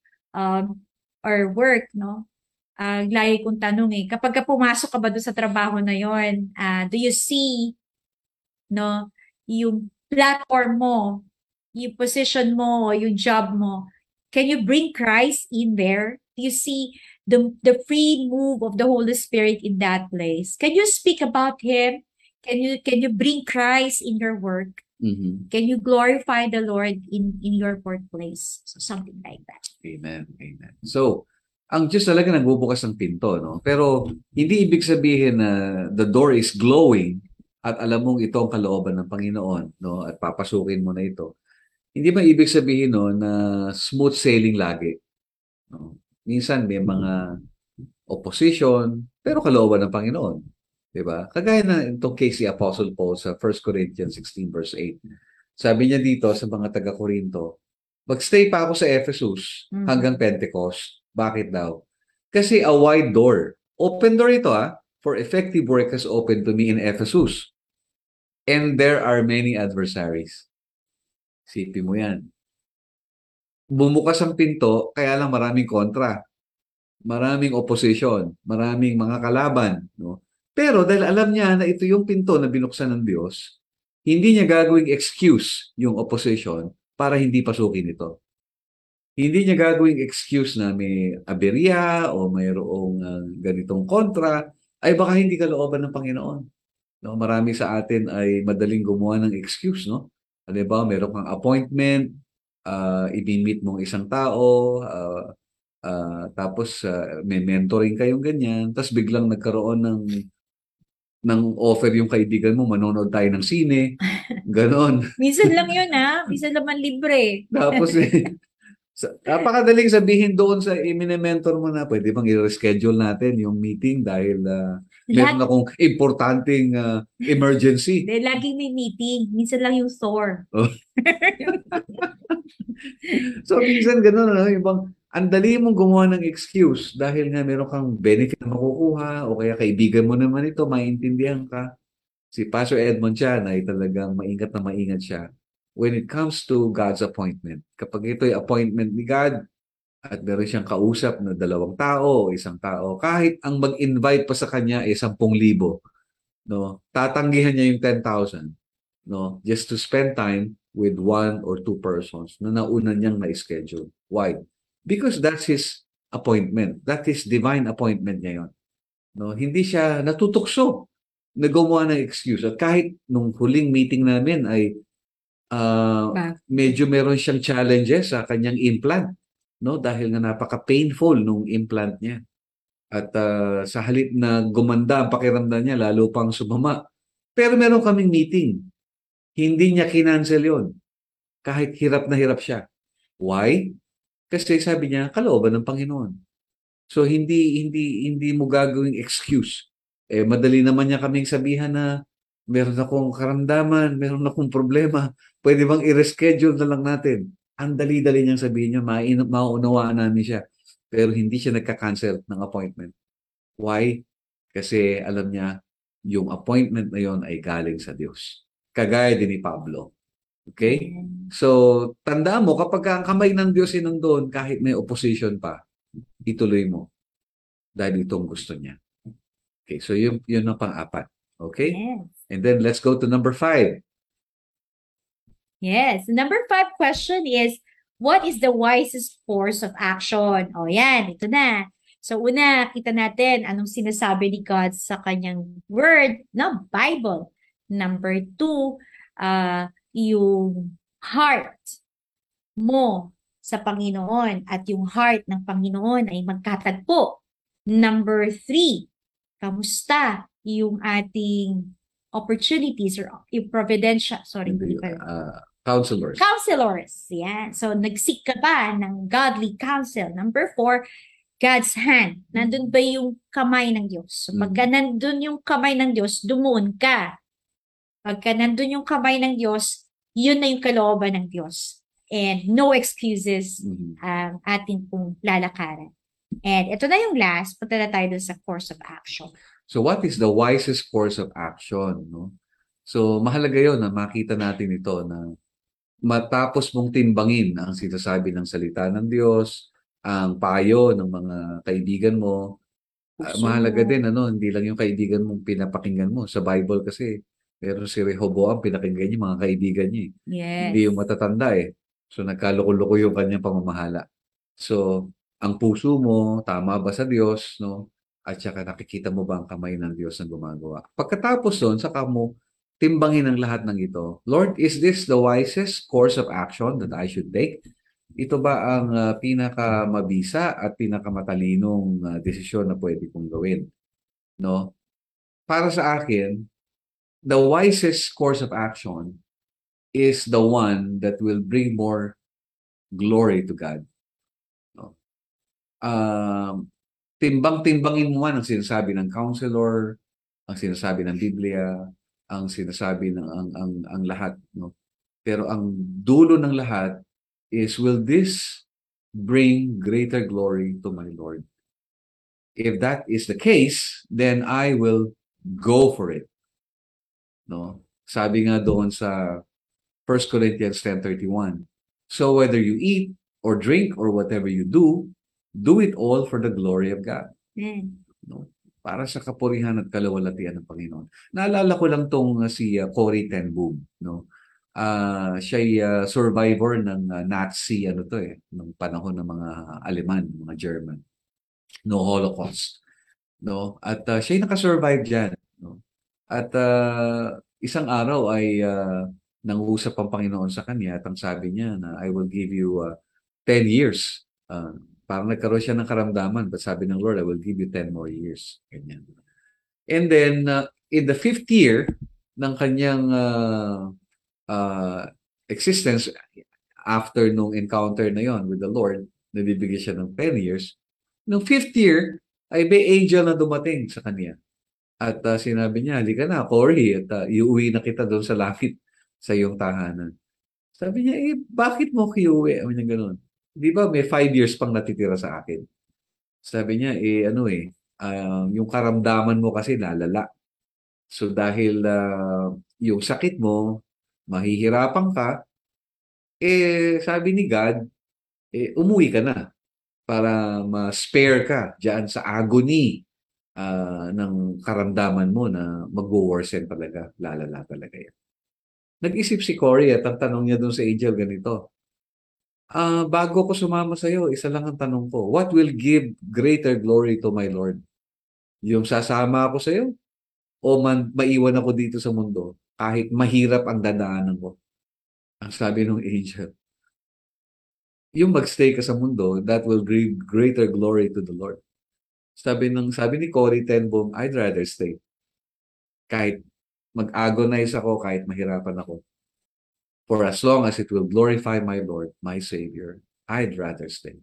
or work, no? Lagi kong tanong kapag pumasok ka ba doon sa trabaho na yon, do you see, no, yung platform mo, yung position mo, yung job mo, can you bring Christ in there? Do you see the free move of the Holy Spirit in that place? Can you speak about Him? Can you bring Christ in your work? Mhm. Can you glorify the Lord in your workplace? So something like that. Amen. Amen. So, ang Diyos talaga nagbubukas ng pinto, no? Pero hindi ibig sabihin na the door is glowing at alam mong ito ang kalooban ng Panginoon, no? At papasukin mo na ito. Hindi ba ibig sabihin, no, na smooth sailing lagi? No? Minsan may mga opposition, pero kalooban ng Panginoon. Diba? Kagaya na itong case si Apostle Paul sa 1 Corinthians 16 verse 8. Sabi niya dito sa mga taga-Korinto, magstay pa ako sa Ephesus hanggang Pentecost. Bakit daw? Kasi a wide door. Open door ito for effective work has opened to me in Ephesus. And there are many adversaries. Sipin mo yan. Bumukas ang pinto, kaya lang maraming kontra. Maraming opposition. Maraming mga kalaban. No? Pero dahil alam niya na ito yung pinto na binuksan ng Diyos, hindi niya gagawing excuse yung opposition para hindi pasukin ito. Hindi niya gagawing excuse na may aberya o mayroong ganitong kontra, ay baka hindi kalooban ng Panginoon. No, marami sa atin ay madaling gumawa ng excuse, no? Halimbawa, meron kang appointment, i-meet mong isang tao, tapos may mentoring kayong ganyan, tapos biglang nagkaroon ng offer yung kaibigan mo, manonood tayo ng sine, ganon. Minsan lang yun minsan naman libre. Tapos napakadaling sabihin doon sa iminementor mo na pwede bang i-reschedule natin yung meeting dahil meron akong importanteng emergency. Dahil laging may meeting. Minsan lang yung store. So minsan gano'n, ibang ang dali mong gumawa ng excuse dahil nga meron kang benefit na makukuha o kaya kaibigan mo naman ito, maintindihan ka. Si Pastor Edmond Chan ay talagang maingat na maingat siya when it comes to God's appointment. Kapag ito'y appointment ni God at meron siyang kausap na 2 tao o 1 tao, kahit ang mag-invite pa sa kanya ay 10,000, no? Tatanggihan niya yung 10,000, no? Just to spend time with 1 or 2 persons na nauna niyang na-schedule. Why? Because that's his appointment. That is divine appointment niya yun. No? Hindi siya natutukso na gumawa ng excuse. At kahit nung huling meeting namin ay medyo meron siyang challenges sa kanyang implant, no? Dahil nga napaka-painful nung implant niya. At sa halip na gumanda ang pakiramdam niya, lalo pang sumama. Pero meron kaming meeting. Hindi niya kinancel yon kahit hirap na hirap siya. Why? Kasi sabi niya, kalooban ng Panginoon. So hindi mo gagawing excuse. Madali naman niya kaming sabihan na meron akong karamdaman, meron akong problema. Pwede bang i-reschedule na lang natin? Ang dali-dali niyang sabihin niya, mauunawaan namin siya. Pero hindi siya nagka-cancel ng appointment. Why? Kasi alam niya, yung appointment na yon ay galing sa Diyos. Kagaya din ni Pablo. Okay? So, tandaan mo, kapag ang kamay ng Diyos ay nandun, kahit may opposition pa, ituloy mo. Dahil itong gusto niya. Okay, so yun ang pang-apat. Okay? Yes. And then, let's go to number 5. Yes. Number 5 question is, what is the wisest course of action? O yan, ito na. So una, kita natin anong sinasabi ni God sa kanyang word, no? Bible. Number 2, yung heart mo sa Panginoon at yung heart ng Panginoon ay magkatagpo. Number 3, kamusta yung ating opportunities or yung providential, sorry, hindi pala. Counselors. Counselors. Yan. So, nag-seek ka ba ng godly counsel? Number 4, God's hand. Nandun ba yung kamay ng Diyos? So, pagka nandun yung kamay ng Diyos, dumuon ka. Pagka nandun yung kamay ng Diyos, yun na yung kalooban ng Diyos. And no excuses ang ating pong lalakaran. And ito na yung last. Punta na tayo dun sa course of action. So, what is the wisest course of action? No? So, mahalaga yun na makita natin ito na matapos mong timbangin ang sinasabi ng salita ng Diyos, ang payo ng mga kaibigan mo, mahalaga din, hindi lang yung kaibigan mong pinapakinggan mo. Sa Bible kasi, meron si Rehoboam, pinakinggan niya mga kaibigan niya. Yes. Hindi yung matatanda eh. So, nagkaloko-loko yung kanyang pamamahala. So, ang puso mo, tama ba sa Diyos, no? At saka nakikita mo ba ang kamay ng Diyos na gumagawa? Pagkatapos doon, saka mo timbangin ang lahat ng ito. Lord, is this the wisest course of action that I should take? Ito ba ang pinakamabisa at pinakamatalinong desisyon na pwede kong gawin? No? Para sa akin, the wisest course of action is the one that will bring more glory to God. No? Timbang-timbangin mo man ang sinasabi ng counselor, ang sinasabi ng Biblia, ang sinasabi ng ang lahat, no? Pero ang dulo ng lahat is, will this bring greater glory to my Lord? If that is the case, then I will go for it. No? Sabi nga doon sa 1 Corinthians 10:31. So whether you eat or drink or whatever you do it all for the glory of God. No? Para sa kapurihan at kaluwalhatian ng Panginoon. Naalala ko lang tong si Corrie ten Boom, no? Siya'y survivor ng Nazi nung panahon ng mga Aleman, mga German, no, Holocaust, no? At siya'y nakasurvive diyan, no? At isang araw ay nangusap ang Panginoon sa kanya at ang sabi niya na, I will give you 10 years. Parang nagkaroon siya ng karamdaman, but sabi ng Lord, I will give you 10 more years. Ganyan. And then, in the 5th year ng kanyang existence, after nung encounter na yon with the Lord, nabibigyan siya ng 10 years. Nung 5th year, ay may angel na dumating sa kanya. At sinabi niya, halika na, Corey, at iuwi na kita doon sa langit sa iyong tahanan. Sabi niya, bakit mo kiuwi? Sabi niya ganun. di ba may 5 years pang natitira sa akin. Sabi niya, yung karamdaman mo kasi lalala. So dahil yung sakit mo, mahihirapan ka, sabi ni God, umuwi ka na para ma-spare ka diyan sa agony ng karamdaman mo na magwo-worsen talaga, lalala talaga yan. Nag-isip si Cory at ang tanong niya doon sa angel ganito, bago ko sumama sa'yo, isa lang ang tanong ko, what will give greater glory to my Lord? Yung sasama ako sa'yo o maiwan ako dito sa mundo kahit mahirap ang dadaanan ko? Ang sabi ng angel, yung magstay ka sa mundo, that will give greater glory to the Lord. Sabi ni Cory ten Boom, I'd rather stay. Kahit mag-agonize ako, kahit mahirapan ako. For as long as it will glorify my Lord, my Savior, I'd rather stay.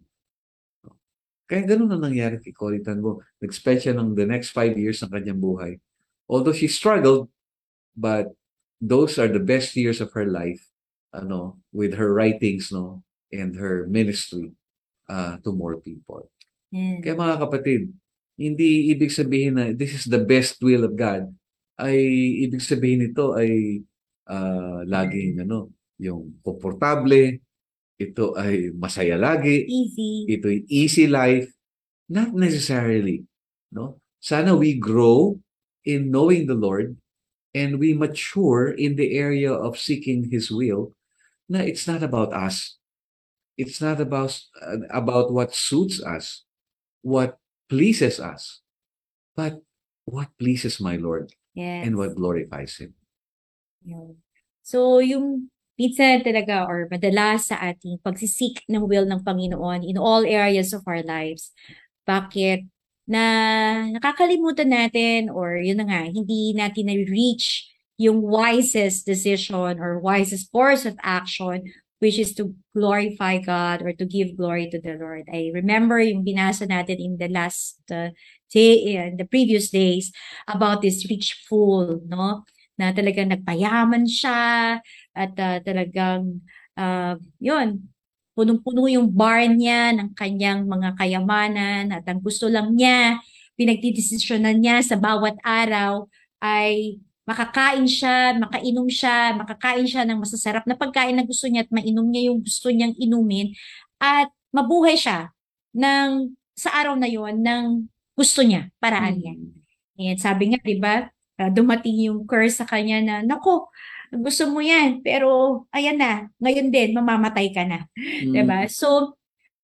Kaya ganun ang nangyari kay Cory ten Boom. Nag-spend siya ng the next 5 years ng kanyang buhay. Although she struggled, but those are the best years of her life, with her writings, no, and her ministry to more people. Kaya mga kapatid, hindi ibig sabihin na this is the best will of God. Ay ibig sabihin nito ay laging yung komportable, ito ay masaya lagi, Easy. ito ay easy life. Not necessarily, no? Sana we grow in knowing the Lord and we mature in the area of seeking His will. Na it's not about us. It's not about what suits us, what pleases us, but what pleases my Lord Yes. and what glorifies Him. Yun. So, yung minsan talaga or madalas sa ating pagsisik ng will ng Panginoon in all areas of our lives, bakit na nakakalimutan natin or yun na nga, hindi natin na-reach yung wisest decision or wisest course of action, which is to glorify God or to give glory to the Lord. I remember yung binasa natin in the last day, in the previous days about this rich fool, no? Na talagang nagpayaman siya at talagang yun, punong-puno yung bar niya ng kanyang mga kayamanan at ang gusto lang niya, pinagdidesisyonan niya sa bawat araw ay makakain siya, makakain siya ng masasarap na pagkain na gusto niya at mainom niya yung gusto niyang inumin at mabuhay siya sa araw na yon ng gusto niya, paraan niya. And sabi nga, di ba, dumating yung curse sa kanya na, nako, gusto mo yan, pero ayan na, ngayon din, mamamatay ka na. Diba? So,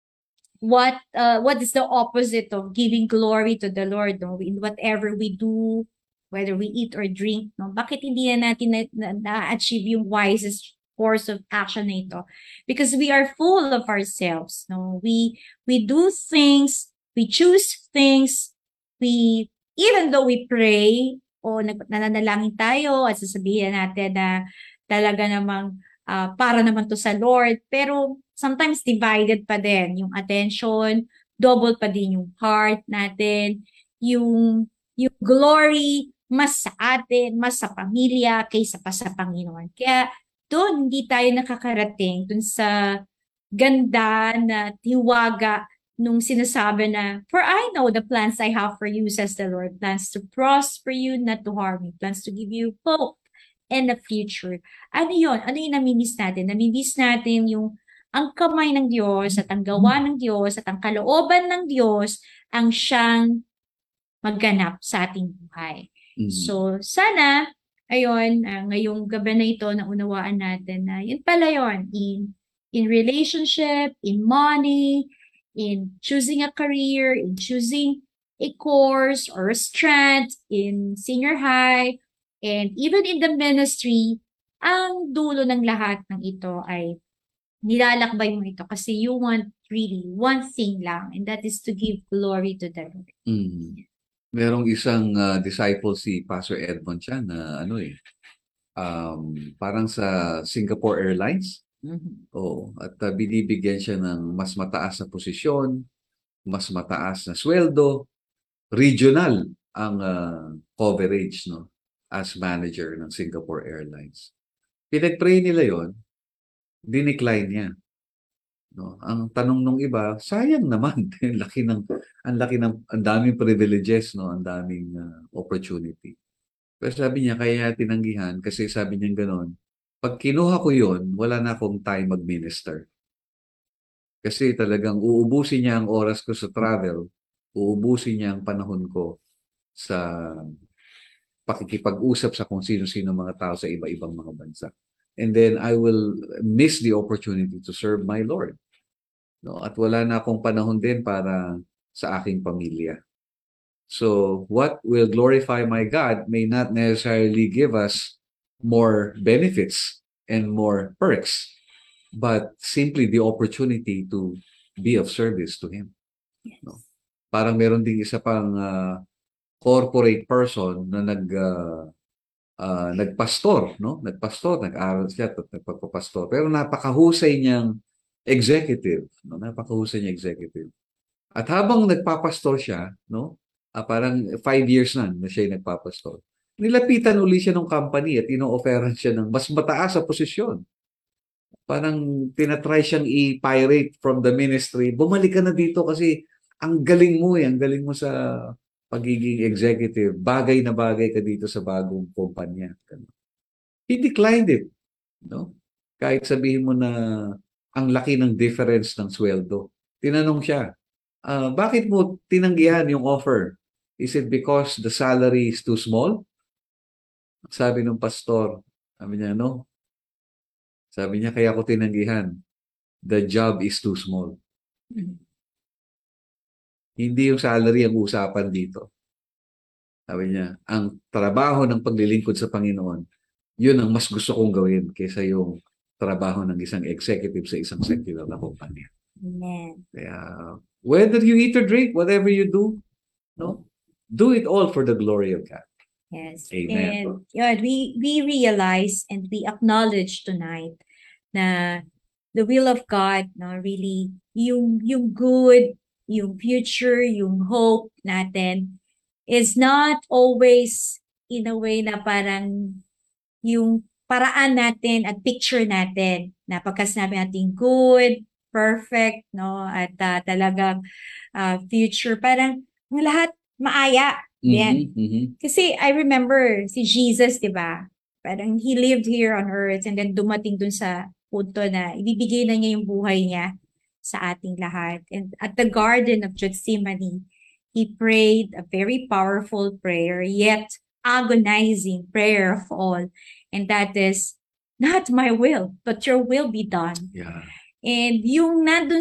what is the opposite of giving glory to the Lord, no? In whatever we do, whether we eat or drink, no? Bakit hindi na natin na-achieve yung wisest course of action na ito? Because we are full of ourselves, no? We do things, we choose things, even though we pray o nananalangin tayo at sasabihin natin na talaga namang para naman to sa Lord, pero sometimes divided pa din yung attention, double pa din yung heart natin, yung glory mas sa atin, mas sa pamilya kaysa pa sa Panginoon. Kaya doon hindi tayo nakakarating dun sa ganda na tiwaga nung sinasabi na, for I know the plans I have for you, says the Lord, plans to prosper you, not to harm you, plans to give you hope and a future. Ano yun? Ano yung namimiss natin? Namimiss natin yung ang kamay ng Diyos at ang gawa ng Diyos at ang kalooban ng Diyos ang siyang magganap sa ating buhay. So, sana, ayun, ngayong gabi na ito, naunawaan natin na yun pala yun, in relationship, in money, in choosing a career, in choosing a course or a strand in senior high, and even in the ministry, ang dulo ng lahat ng ito ay nilalakbay mo ito kasi you want really one thing lang, and that is to give glory to the Lord. Merong isang disciple si Pastor Edmond siya na parang sa Singapore Airlines. Oo, at binibigyan siya ng mas mataas na posisyon, mas mataas na sweldo, regional ang coverage, no, as manager ng Singapore Airlines. Pinag-pray nila yon, dinecline niya. no? Ang tanong nung iba, sayang naman. Ang daming privileges, no? Ang daming opportunity. Pero sabi niya, kaya niya tinanggihan kasi sabi niya gano'n, pag kinuha ko yon, wala na akong time mag-minister. Kasi talagang uubusin niya ang oras ko sa travel, uubusin niya ang panahon ko sa pakikipag-usap sa kung sino-sino mga tao sa iba-ibang mga bansa. And then I will miss the opportunity to serve my Lord. No? At wala na akong panahon din para sa aking pamilya. So what will glorify my God may not necessarily give us more benefits and more perks, but simply the opportunity to be of service to Him. No? Parang meron ding isa pang corporate person na nagpastor, no? Nagpastor, nag-aral siya at nagpapapastor. Pero napakahusay niyang executive, no? Napakahusay niya executive. At habang nagpapastor siya, no? Parang 5 years na siya yung nagpapastor. Nilapitan uli siya ng company at ino-offeran siya ng mas mataas sa posisyon. Parang tinatry siyang i-pirate from the ministry. Bumalik ka na dito kasi ang galing mo ang galing mo sa pagiging executive. Bagay na bagay ka dito sa bagong kumpanya. He declined it. No? Kahit sabihin mo na ang laki ng difference ng sweldo. Tinanong siya, bakit mo tinanggihan yung offer? Is it because the salary is too small? Sabi ng pastor, sabi niya, no. Sabi niya, kaya ko tinanggihan. The job is too small. Hindi yung salary ang usapan dito. Sabi niya, ang trabaho ng paglilingkod sa Panginoon, yun ang mas gusto kong gawin kaysa yung trabaho ng isang executive sa isang secular na kumpanya. Amen. Kaya, whether you eat or drink, whatever you do, no, do it all for the glory of God. Yes. Amen. And yun, we realize and we acknowledge tonight na the will of God, no, really, yung good, yung future, yung hope natin is not always in a way na parang yung paraan natin at picture natin na pagka sinabi natin good, perfect, no, at talagang future, parang ang lahat maaya. Yan. Kasi I remember si Jesus, di ba? Parang he lived here on earth and then dumating dun sa punto na ibibigay na niya yung buhay niya sa ating lahat. And at the Garden of Gethsemane, he prayed a very powerful prayer, yet agonizing prayer of all. And that is, not my will, but your will be done. Yeah. And yung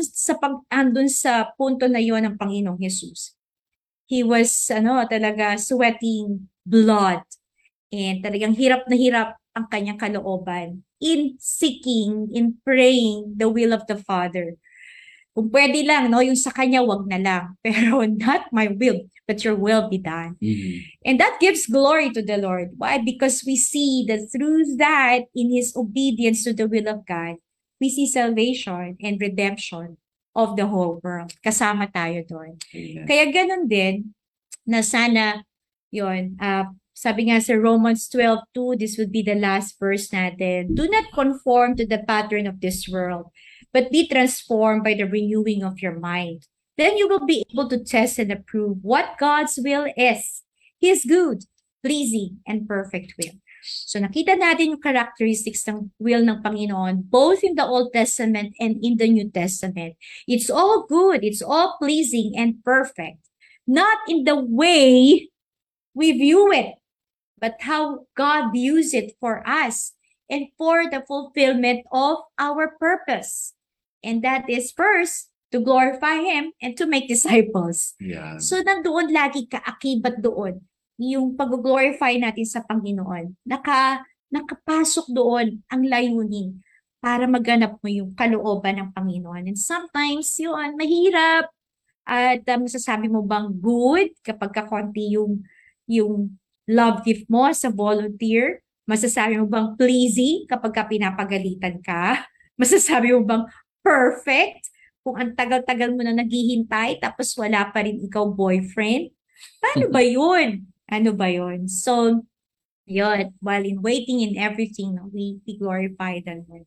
andun sa punto na yon ng Panginoong Jesus, he was talaga sweating blood and talagang hirap na hirap ang kanyang kalooban in seeking, in praying the will of the Father. Kung pwede lang, no, yung sa kanya, wag na lang. Pero not my will, but your will be done. And that gives glory to the Lord. Why? Because we see that through that, in His obedience to the will of God, we see salvation and redemption of the whole world. Kasama tayo doon. Amen. Kaya ganun din, na sana, yun, sabi nga sa Romans 12:2, this would be the last verse natin. Do not conform to the pattern of this world, but be transformed by the renewing of your mind. Then you will be able to test and approve what God's will is. His good, pleasing, and perfect will. So nakita natin yung characteristics ng will ng Panginoon, both in the Old Testament and in the New Testament. It's all good, it's all pleasing and perfect. Not in the way we view it, but how God views it for us and for the fulfillment of our purpose. And that is first, to glorify Him and to make disciples. Yeah. So nandoon lagi kaakibat doon yung pag-glorify natin sa Panginoon. Nakapasok doon ang layunin para maganap mo yung kalooban ng Panginoon. And sometimes yun, mahirap. At masasabi mo bang good kapag kakonti yung love gift mo sa volunteer? Masasabi mo bang pleasing kapag ka pinapagalitan ka? Masasabi mo bang perfect kung ang tagal-tagal mo na naghihintay tapos wala pa rin ikaw boyfriend? Paano ba yun? Ano ba yun? So, yun, while in waiting in everything, we glorify the Lord.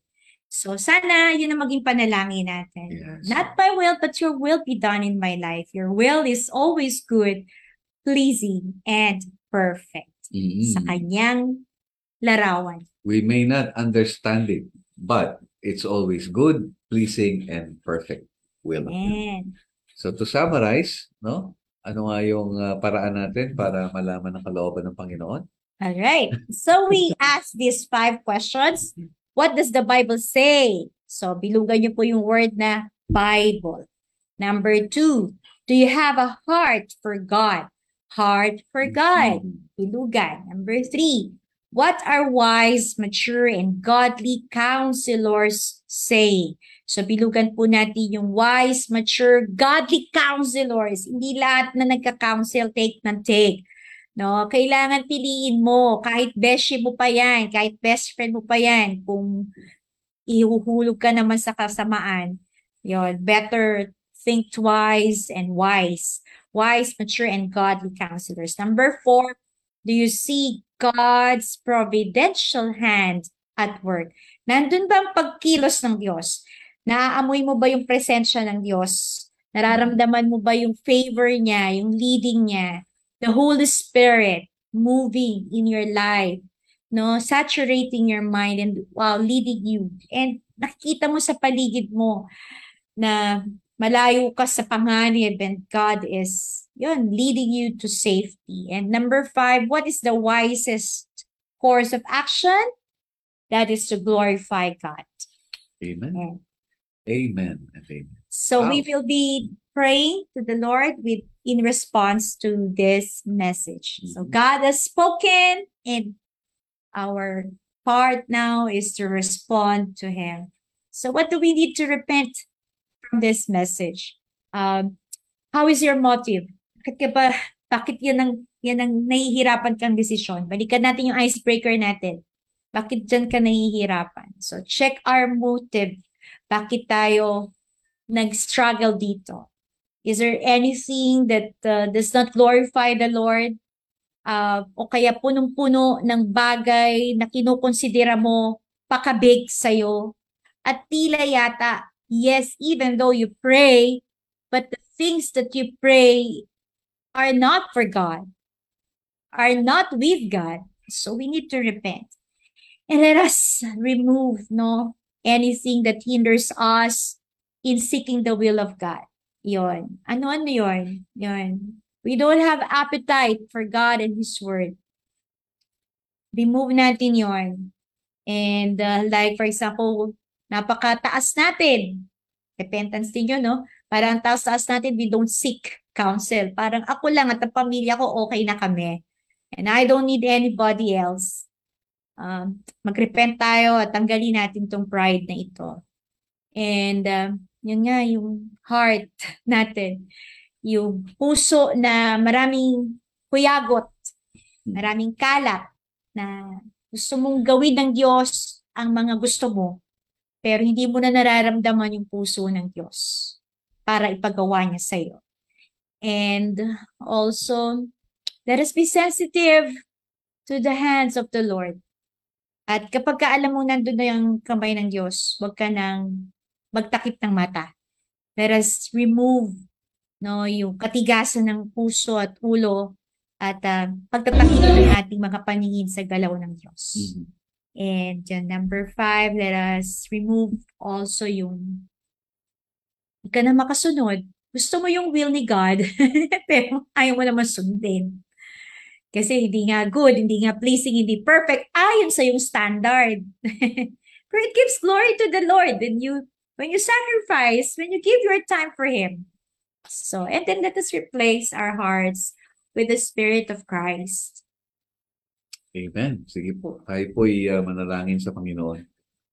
So sana yun ang maging panalangin natin. Yes. Not my will, but your will be done in my life. Your will is always good, pleasing, and perfect sa kanyang larawan. We may not understand it, but it's always good, pleasing, and perfect will of God. Amen. So to summarize, no? Ano nga yung paraan natin para malaman ang kalooban ng Panginoon? All right. So we ask these 5 questions. What does the Bible say? So bilugan niyo po yung word na Bible. Number 2, do you have a heart for God? Heart for God. Bilugan. Number 3, what are wise, mature, and godly counselors say? So bilugan po natin yung wise, mature, godly counselors. Hindi lahat na nagka-counsel, take na take. No, kailangan piliin mo kahit beshi mo pa yan, kahit best friend mo pa yan, kung ihuhulog ka naman sa kasamaan, yon, better think twice and wise. Wise, mature, and godly counselors. Number 4, do you see God's providential hand at work? Nandun ba ang pagkilos ng Diyos? Naaamoy mo ba yung presensya ng Diyos? Nararamdaman mo ba yung favor niya, yung leading niya? The Holy Spirit moving in your life, no, saturating your mind and leading you. And nakikita mo sa paligid mo na malayo ka sa panganib and God is leading you to safety. And number 5, what is the wisest course of action? That is to glorify God. Amen. And Amen and amen. so we will be praying to the Lord in response to this message. So God has spoken, and our part now is to respond to Him. So what do we need to repent from this message? How is your motive? Bakit yan ang nahihirapan kang desisyon? Balikan natin yung icebreaker natin. Bakit dyan ka nahihirapan? So check our motive. Bakit tayo nag-struggle dito? Is there anything that does not glorify the Lord? O kaya punong-puno ng bagay na kinukonsidera mo pakabig sa'yo? At tila yata, yes, even though you pray, but the things that you pray are not for God, are not with God. So we need to repent. And let us remove anything that hinders us in seeking the will of God. Yon. Ano yon? Yon. We don't have appetite for God and His Word. Remove natin yon. And like for example, napakataas natin. Repentance din yun, no? Parang taas-taas natin, we don't seek counsel. Parang ako lang at ang pamilya ko, okay na kami. And I don't need anybody else. Mag-repent tayo at tanggalin natin tong pride na ito. And yun nga, yung heart natin. Yung puso na maraming kuyagot, maraming kalat, na gusto mong gawin ng Diyos ang mga gusto mo, pero hindi mo na nararamdaman yung puso ng Diyos para ipagawa niya sa iyo. And also, let us be sensitive to the hands of the Lord. At kapag alam mo nandun na yung kamay ng Diyos, huwag ka nang magtakip ng mata. Let us remove yung katigasan ng puso at ulo at pagtatakip ng ating mga paningin sa galaw ng Diyos. And number 5, let us remove also yung hindi ka na makasunod. Gusto mo yung will ni God, pero ayaw mo naman sundin. Kasi hindi nga good, hindi nga pleasing, hindi perfect, ayon sa yung standard. But it gives glory to the Lord when you sacrifice, when you give your time for Him. So, and then let us replace our hearts with the Spirit of Christ. Amen. Sige po. Tayo po'y manalangin sa Panginoon.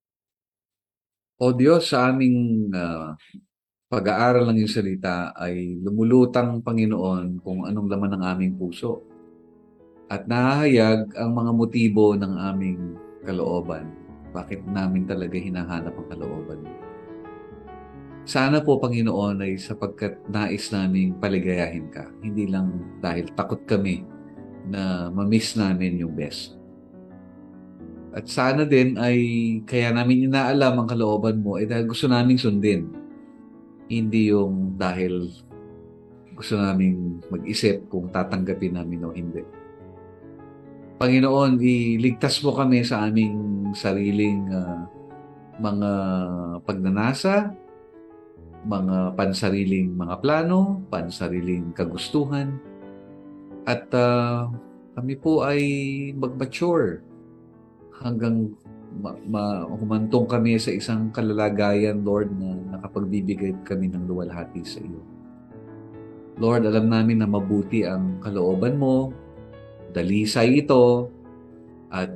O Diyos, sa aming pag-aaral ng iyong salita ay lumulutang, Panginoon, kung anong laman ng aming puso. At nahahayag ang mga motibo ng aming kalooban. Bakit namin talaga hinahanap ang kalooban? Sana po, Panginoon, ay sapagkat nais naming paligayahin ka. Hindi lang dahil takot kami na ma-miss namin yung best. At sana din ay kaya namin inaalam ang kalooban mo dahil gusto naming sundin. Hindi yung dahil gusto naming mag-isip kung tatanggapin namin o hindi. Panginoon, iligtas mo kami sa aming sariling mga pagnanasa, mga pansariling mga plano, pansariling kagustuhan, at kami po ay mag-mature hanggang humantong kami sa isang kalalagayan, Lord, na nakapagbibigay kami ng luwalhati sa iyo. Lord, alam namin na mabuti ang kalooban mo, dalisay ito, at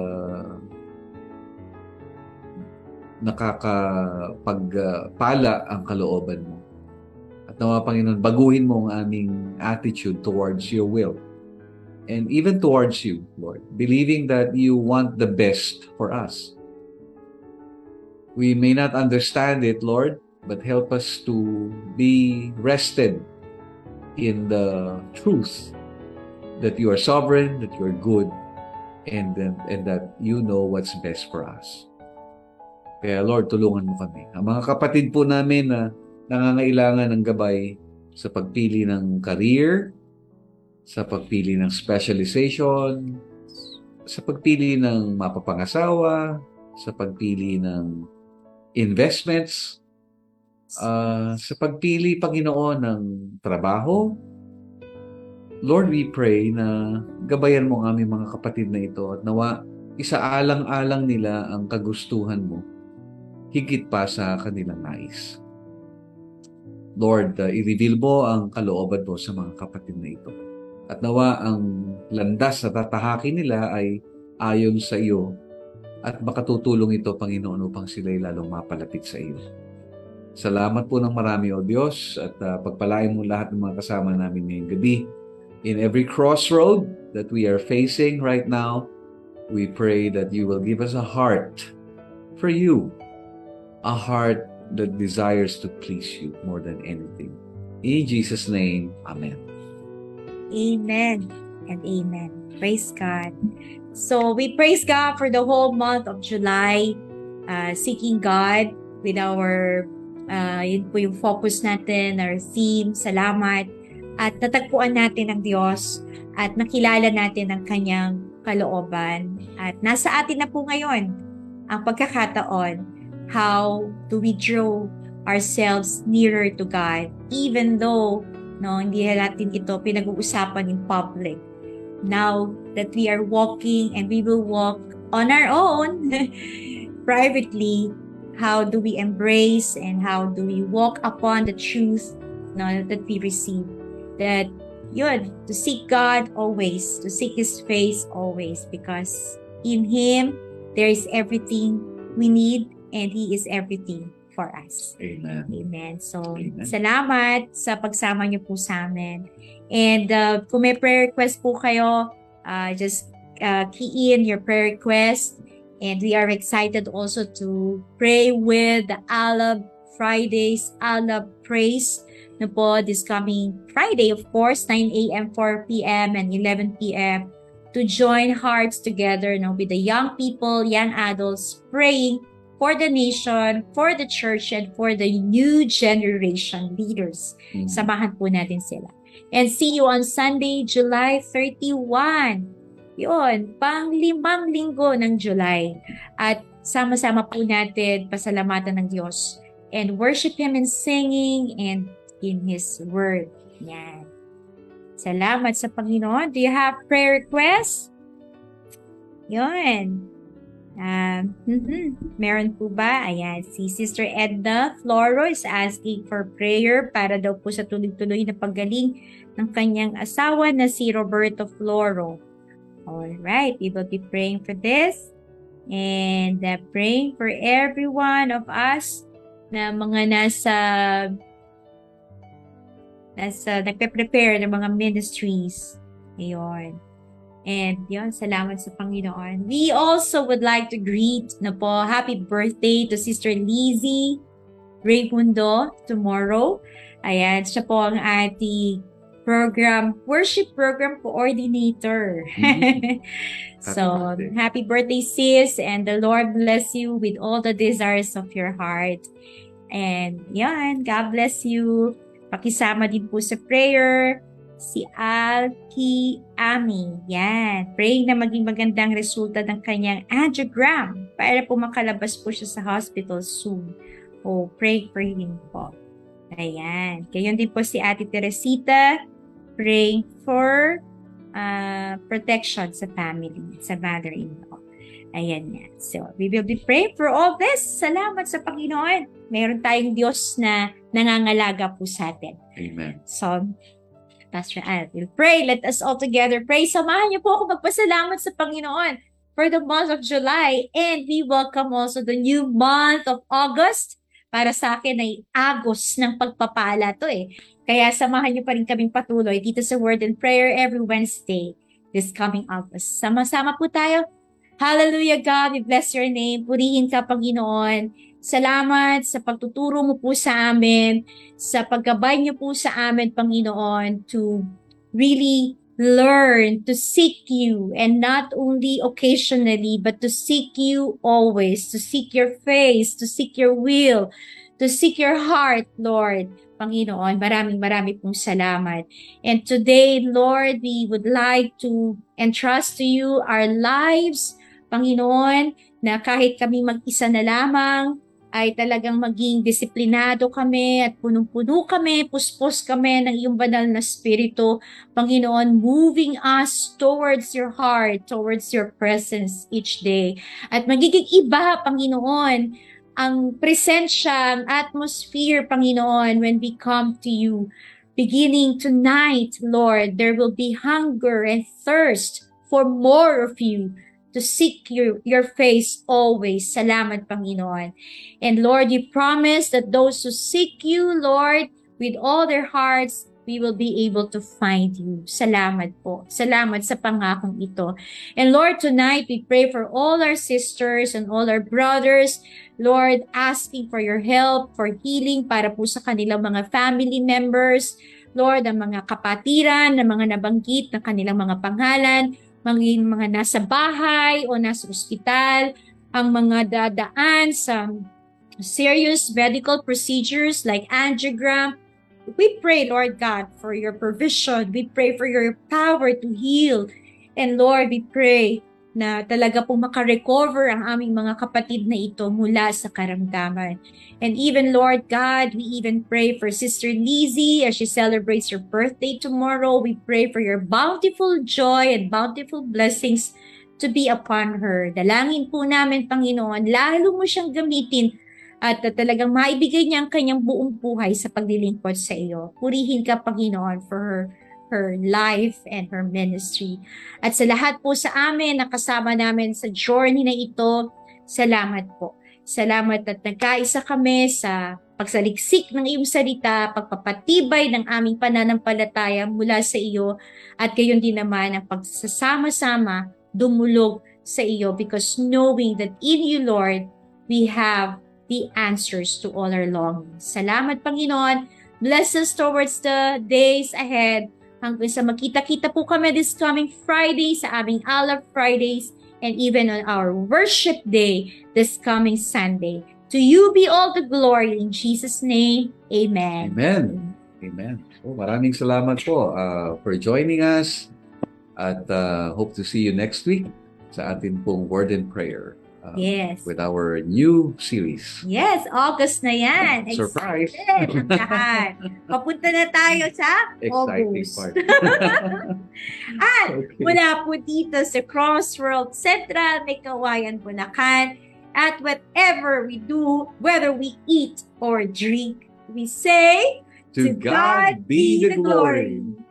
nakakapagpala ang kalooban mo. At nawa, Panginoon, baguhin mo ang aming attitude towards your will. And even towards you, Lord, believing that you want the best for us. We may not understand it, Lord, but help us to be rested in the truth that you are sovereign, that you are good, and that you know what's best for us. Kaya Lord, tulungan mo kami. Ang mga kapatid po namin na nangangailangan ng gabay sa pagpili ng career, sa pagpili ng specialization, sa pagpili ng mapapangasawa, sa pagpili ng investments, sa pagpili, Panginoon, ng trabaho. Lord, we pray na gabayan mo ang aming mga kapatid na ito at nawa isaalang-alang nila ang kagustuhan mo higit pa sa kanilang nais. Lord, i-reveal mo ang kalooban mo sa mga kapatid na ito. At nawa ang landas na tatahakin nila ay ayon sa iyo at makatutulong ito, Panginoon, upang sila'y lalong mapalapit sa iyo. Salamat po ng marami, O Diyos, at pagpalain mo lahat ng mga kasama namin ngayong gabi. In every crossroad that we are facing right now, we pray that you will give us a heart for you, a heart that desires to please you more than anything. In Jesus' name, Amen. Amen and amen. Praise God. So we praise God for the whole month of July, seeking God with our, yun po yung focus natin, our theme, salamat. At natagpuan natin ang Diyos at nakilala natin ang kanyang kalooban. At nasa atin na po ngayon ang pagkakataon. How do we draw ourselves nearer to God even though hindi natin ito pinag-uusapan in public. Now that we are walking and we will walk on our own privately, how do we embrace and how do we walk upon the truth that we receive? That to seek God always, to seek His face always, because in Him there is everything we need and He is everything for us. Amen. Amen. So, Amen. Salamat sa pagsama niyo po sa amin. And kung may prayer request po kayo, just key in your prayer request. And we are excited also to pray with the Alab Fridays, Alab Praise this coming Friday, of course, 9 a.m., 4 p.m., and 11 p.m. to join hearts together with the young people, young adults, praying for the nation, for the church, and for the new generation leaders. Samahan po natin sila. And see you on Sunday, July 31. Yun, pang-5 linggo ng July. At sama-sama po natin pasalamatan ng Diyos and worship Him in singing and in His Word. Yan. Salamat sa Panginoon. Do you have prayer requests? Yun. Meron po ba? Ayan, si Sister Edna Floro is asking for prayer para daw po sa tuloy-tuloy na paggaling ng kanyang asawa na si Roberto Floro. Alright, we will be praying for this and praying for every one of us na mga nasa nagpe-prepare ng mga ministries. Ayun. And yun, salamat sa Panginoon. We also would like to greet happy birthday to Sister Lizzie Raymundo tomorrow. Ayan, siya po ang ating worship program coordinator. Mm. So, birthday. happy birthday, sis, and the Lord bless you with all the desires of your heart. And yan, God bless you. Pakisama din po sa prayer si Alki Ami. Yan, praying na maging magandang resulta ng kanyang angiogram para po makalabas po siya sa hospital soon. O, pray for him po. Ayan. Gayon din po si Ate Teresita, praying for protection sa family, sa mother-in-law. Ayan yan. So, we will be praying for all this. Salamat sa Panginoon. Meron tayong Diyos na nangangalaga po sa atin. Amen. So, Pastor Al will pray. Let us all together pray. Samahan niyo po ako magpasalamat sa Panginoon for the month of July. And we welcome also the new month of August. Para sa akin ay agos ng pagpapala to eh. Kaya samahan niyo pa rin kaming patuloy dito sa Word and Prayer every Wednesday this coming August. Sama-sama po tayo. Hallelujah, God. We bless your name. Purihin ka, Panginoon. Salamat sa pagtuturo mo po sa amin, sa paggabay niyo po sa amin, Panginoon, to really learn to seek you, and not only occasionally, but to seek you always, to seek your face, to seek your will, to seek your heart, Lord. Panginoon, maraming pong salamat. And today, Lord, we would like to entrust to you our lives, Panginoon, na kahit kami mag-isa na lamang, ay talagang maging disiplinado kami at punong-puno kami, puspos kami ng iyong banal na spirito, Panginoon, moving us towards your heart, towards your presence each day. At magiging iba, Panginoon, ang presensya, ang atmosphere, Panginoon, when we come to you. Beginning tonight, Lord, there will be hunger and thirst for more of you, to seek your face always. Salamat, Panginoon. And Lord, you promise that those who seek you, Lord, with all their hearts, we will be able to find you. Salamat po. Salamat sa pangakong ito. And Lord, tonight we pray for all our sisters and all our brothers, Lord, asking for your help, for healing para po sa kanilang mga family members, Lord, ang mga kapatiran, ang mga nabanggit ng kanilang mga pangalan, mga nasa bahay o nasa ospital, ang mga dadaan sa serious medical procedures like angiogram. We pray, Lord God, for your provision. We pray for your power to heal. And Lord, we pray na talaga pong makarecover ang aming mga kapatid na ito mula sa karamdaman. And even, Lord God, we even pray for Sister Lizzie as she celebrates her birthday tomorrow. We pray for your bountiful joy and bountiful blessings to be upon her. Dalangin po namin, Panginoon, lalo mo siyang gamitin at talagang maibigay niya ang kanyang buong buhay sa paglilingkod sa iyo. Purihin ka, Panginoon, for her life and her ministry. At sa lahat po sa amin, nakasama namin sa journey na ito, salamat po. Salamat at nagkaisa kami sa pagsaliksik ng iyong salita, pagpapatibay ng aming pananampalataya mula sa iyo, at gayon din naman ang pagsasama-sama dumulog sa iyo, because knowing that in you, Lord, we have the answers to all our longings. Salamat, Panginoon. Bless us towards the days ahead. Hanggang sa makita-kita po kami this coming Friday sa aming Alab Fridays, and even on our worship day this coming Sunday. To you be all the glory. In Jesus' name, amen. Amen. Amen. So, maraming salamat po for joining us, at hope to see you next week sa atin pong Word and Prayer. Yes. With our new series. Yes, August na yan. Surprise! Excited ang lahat. Papunta na tayo sa Exciting August. part. At Okay. mula po dito sa Crossworld Central, may Kawayan, Bulacan. At whatever we do, whether we eat or drink, we say, To God be the glory.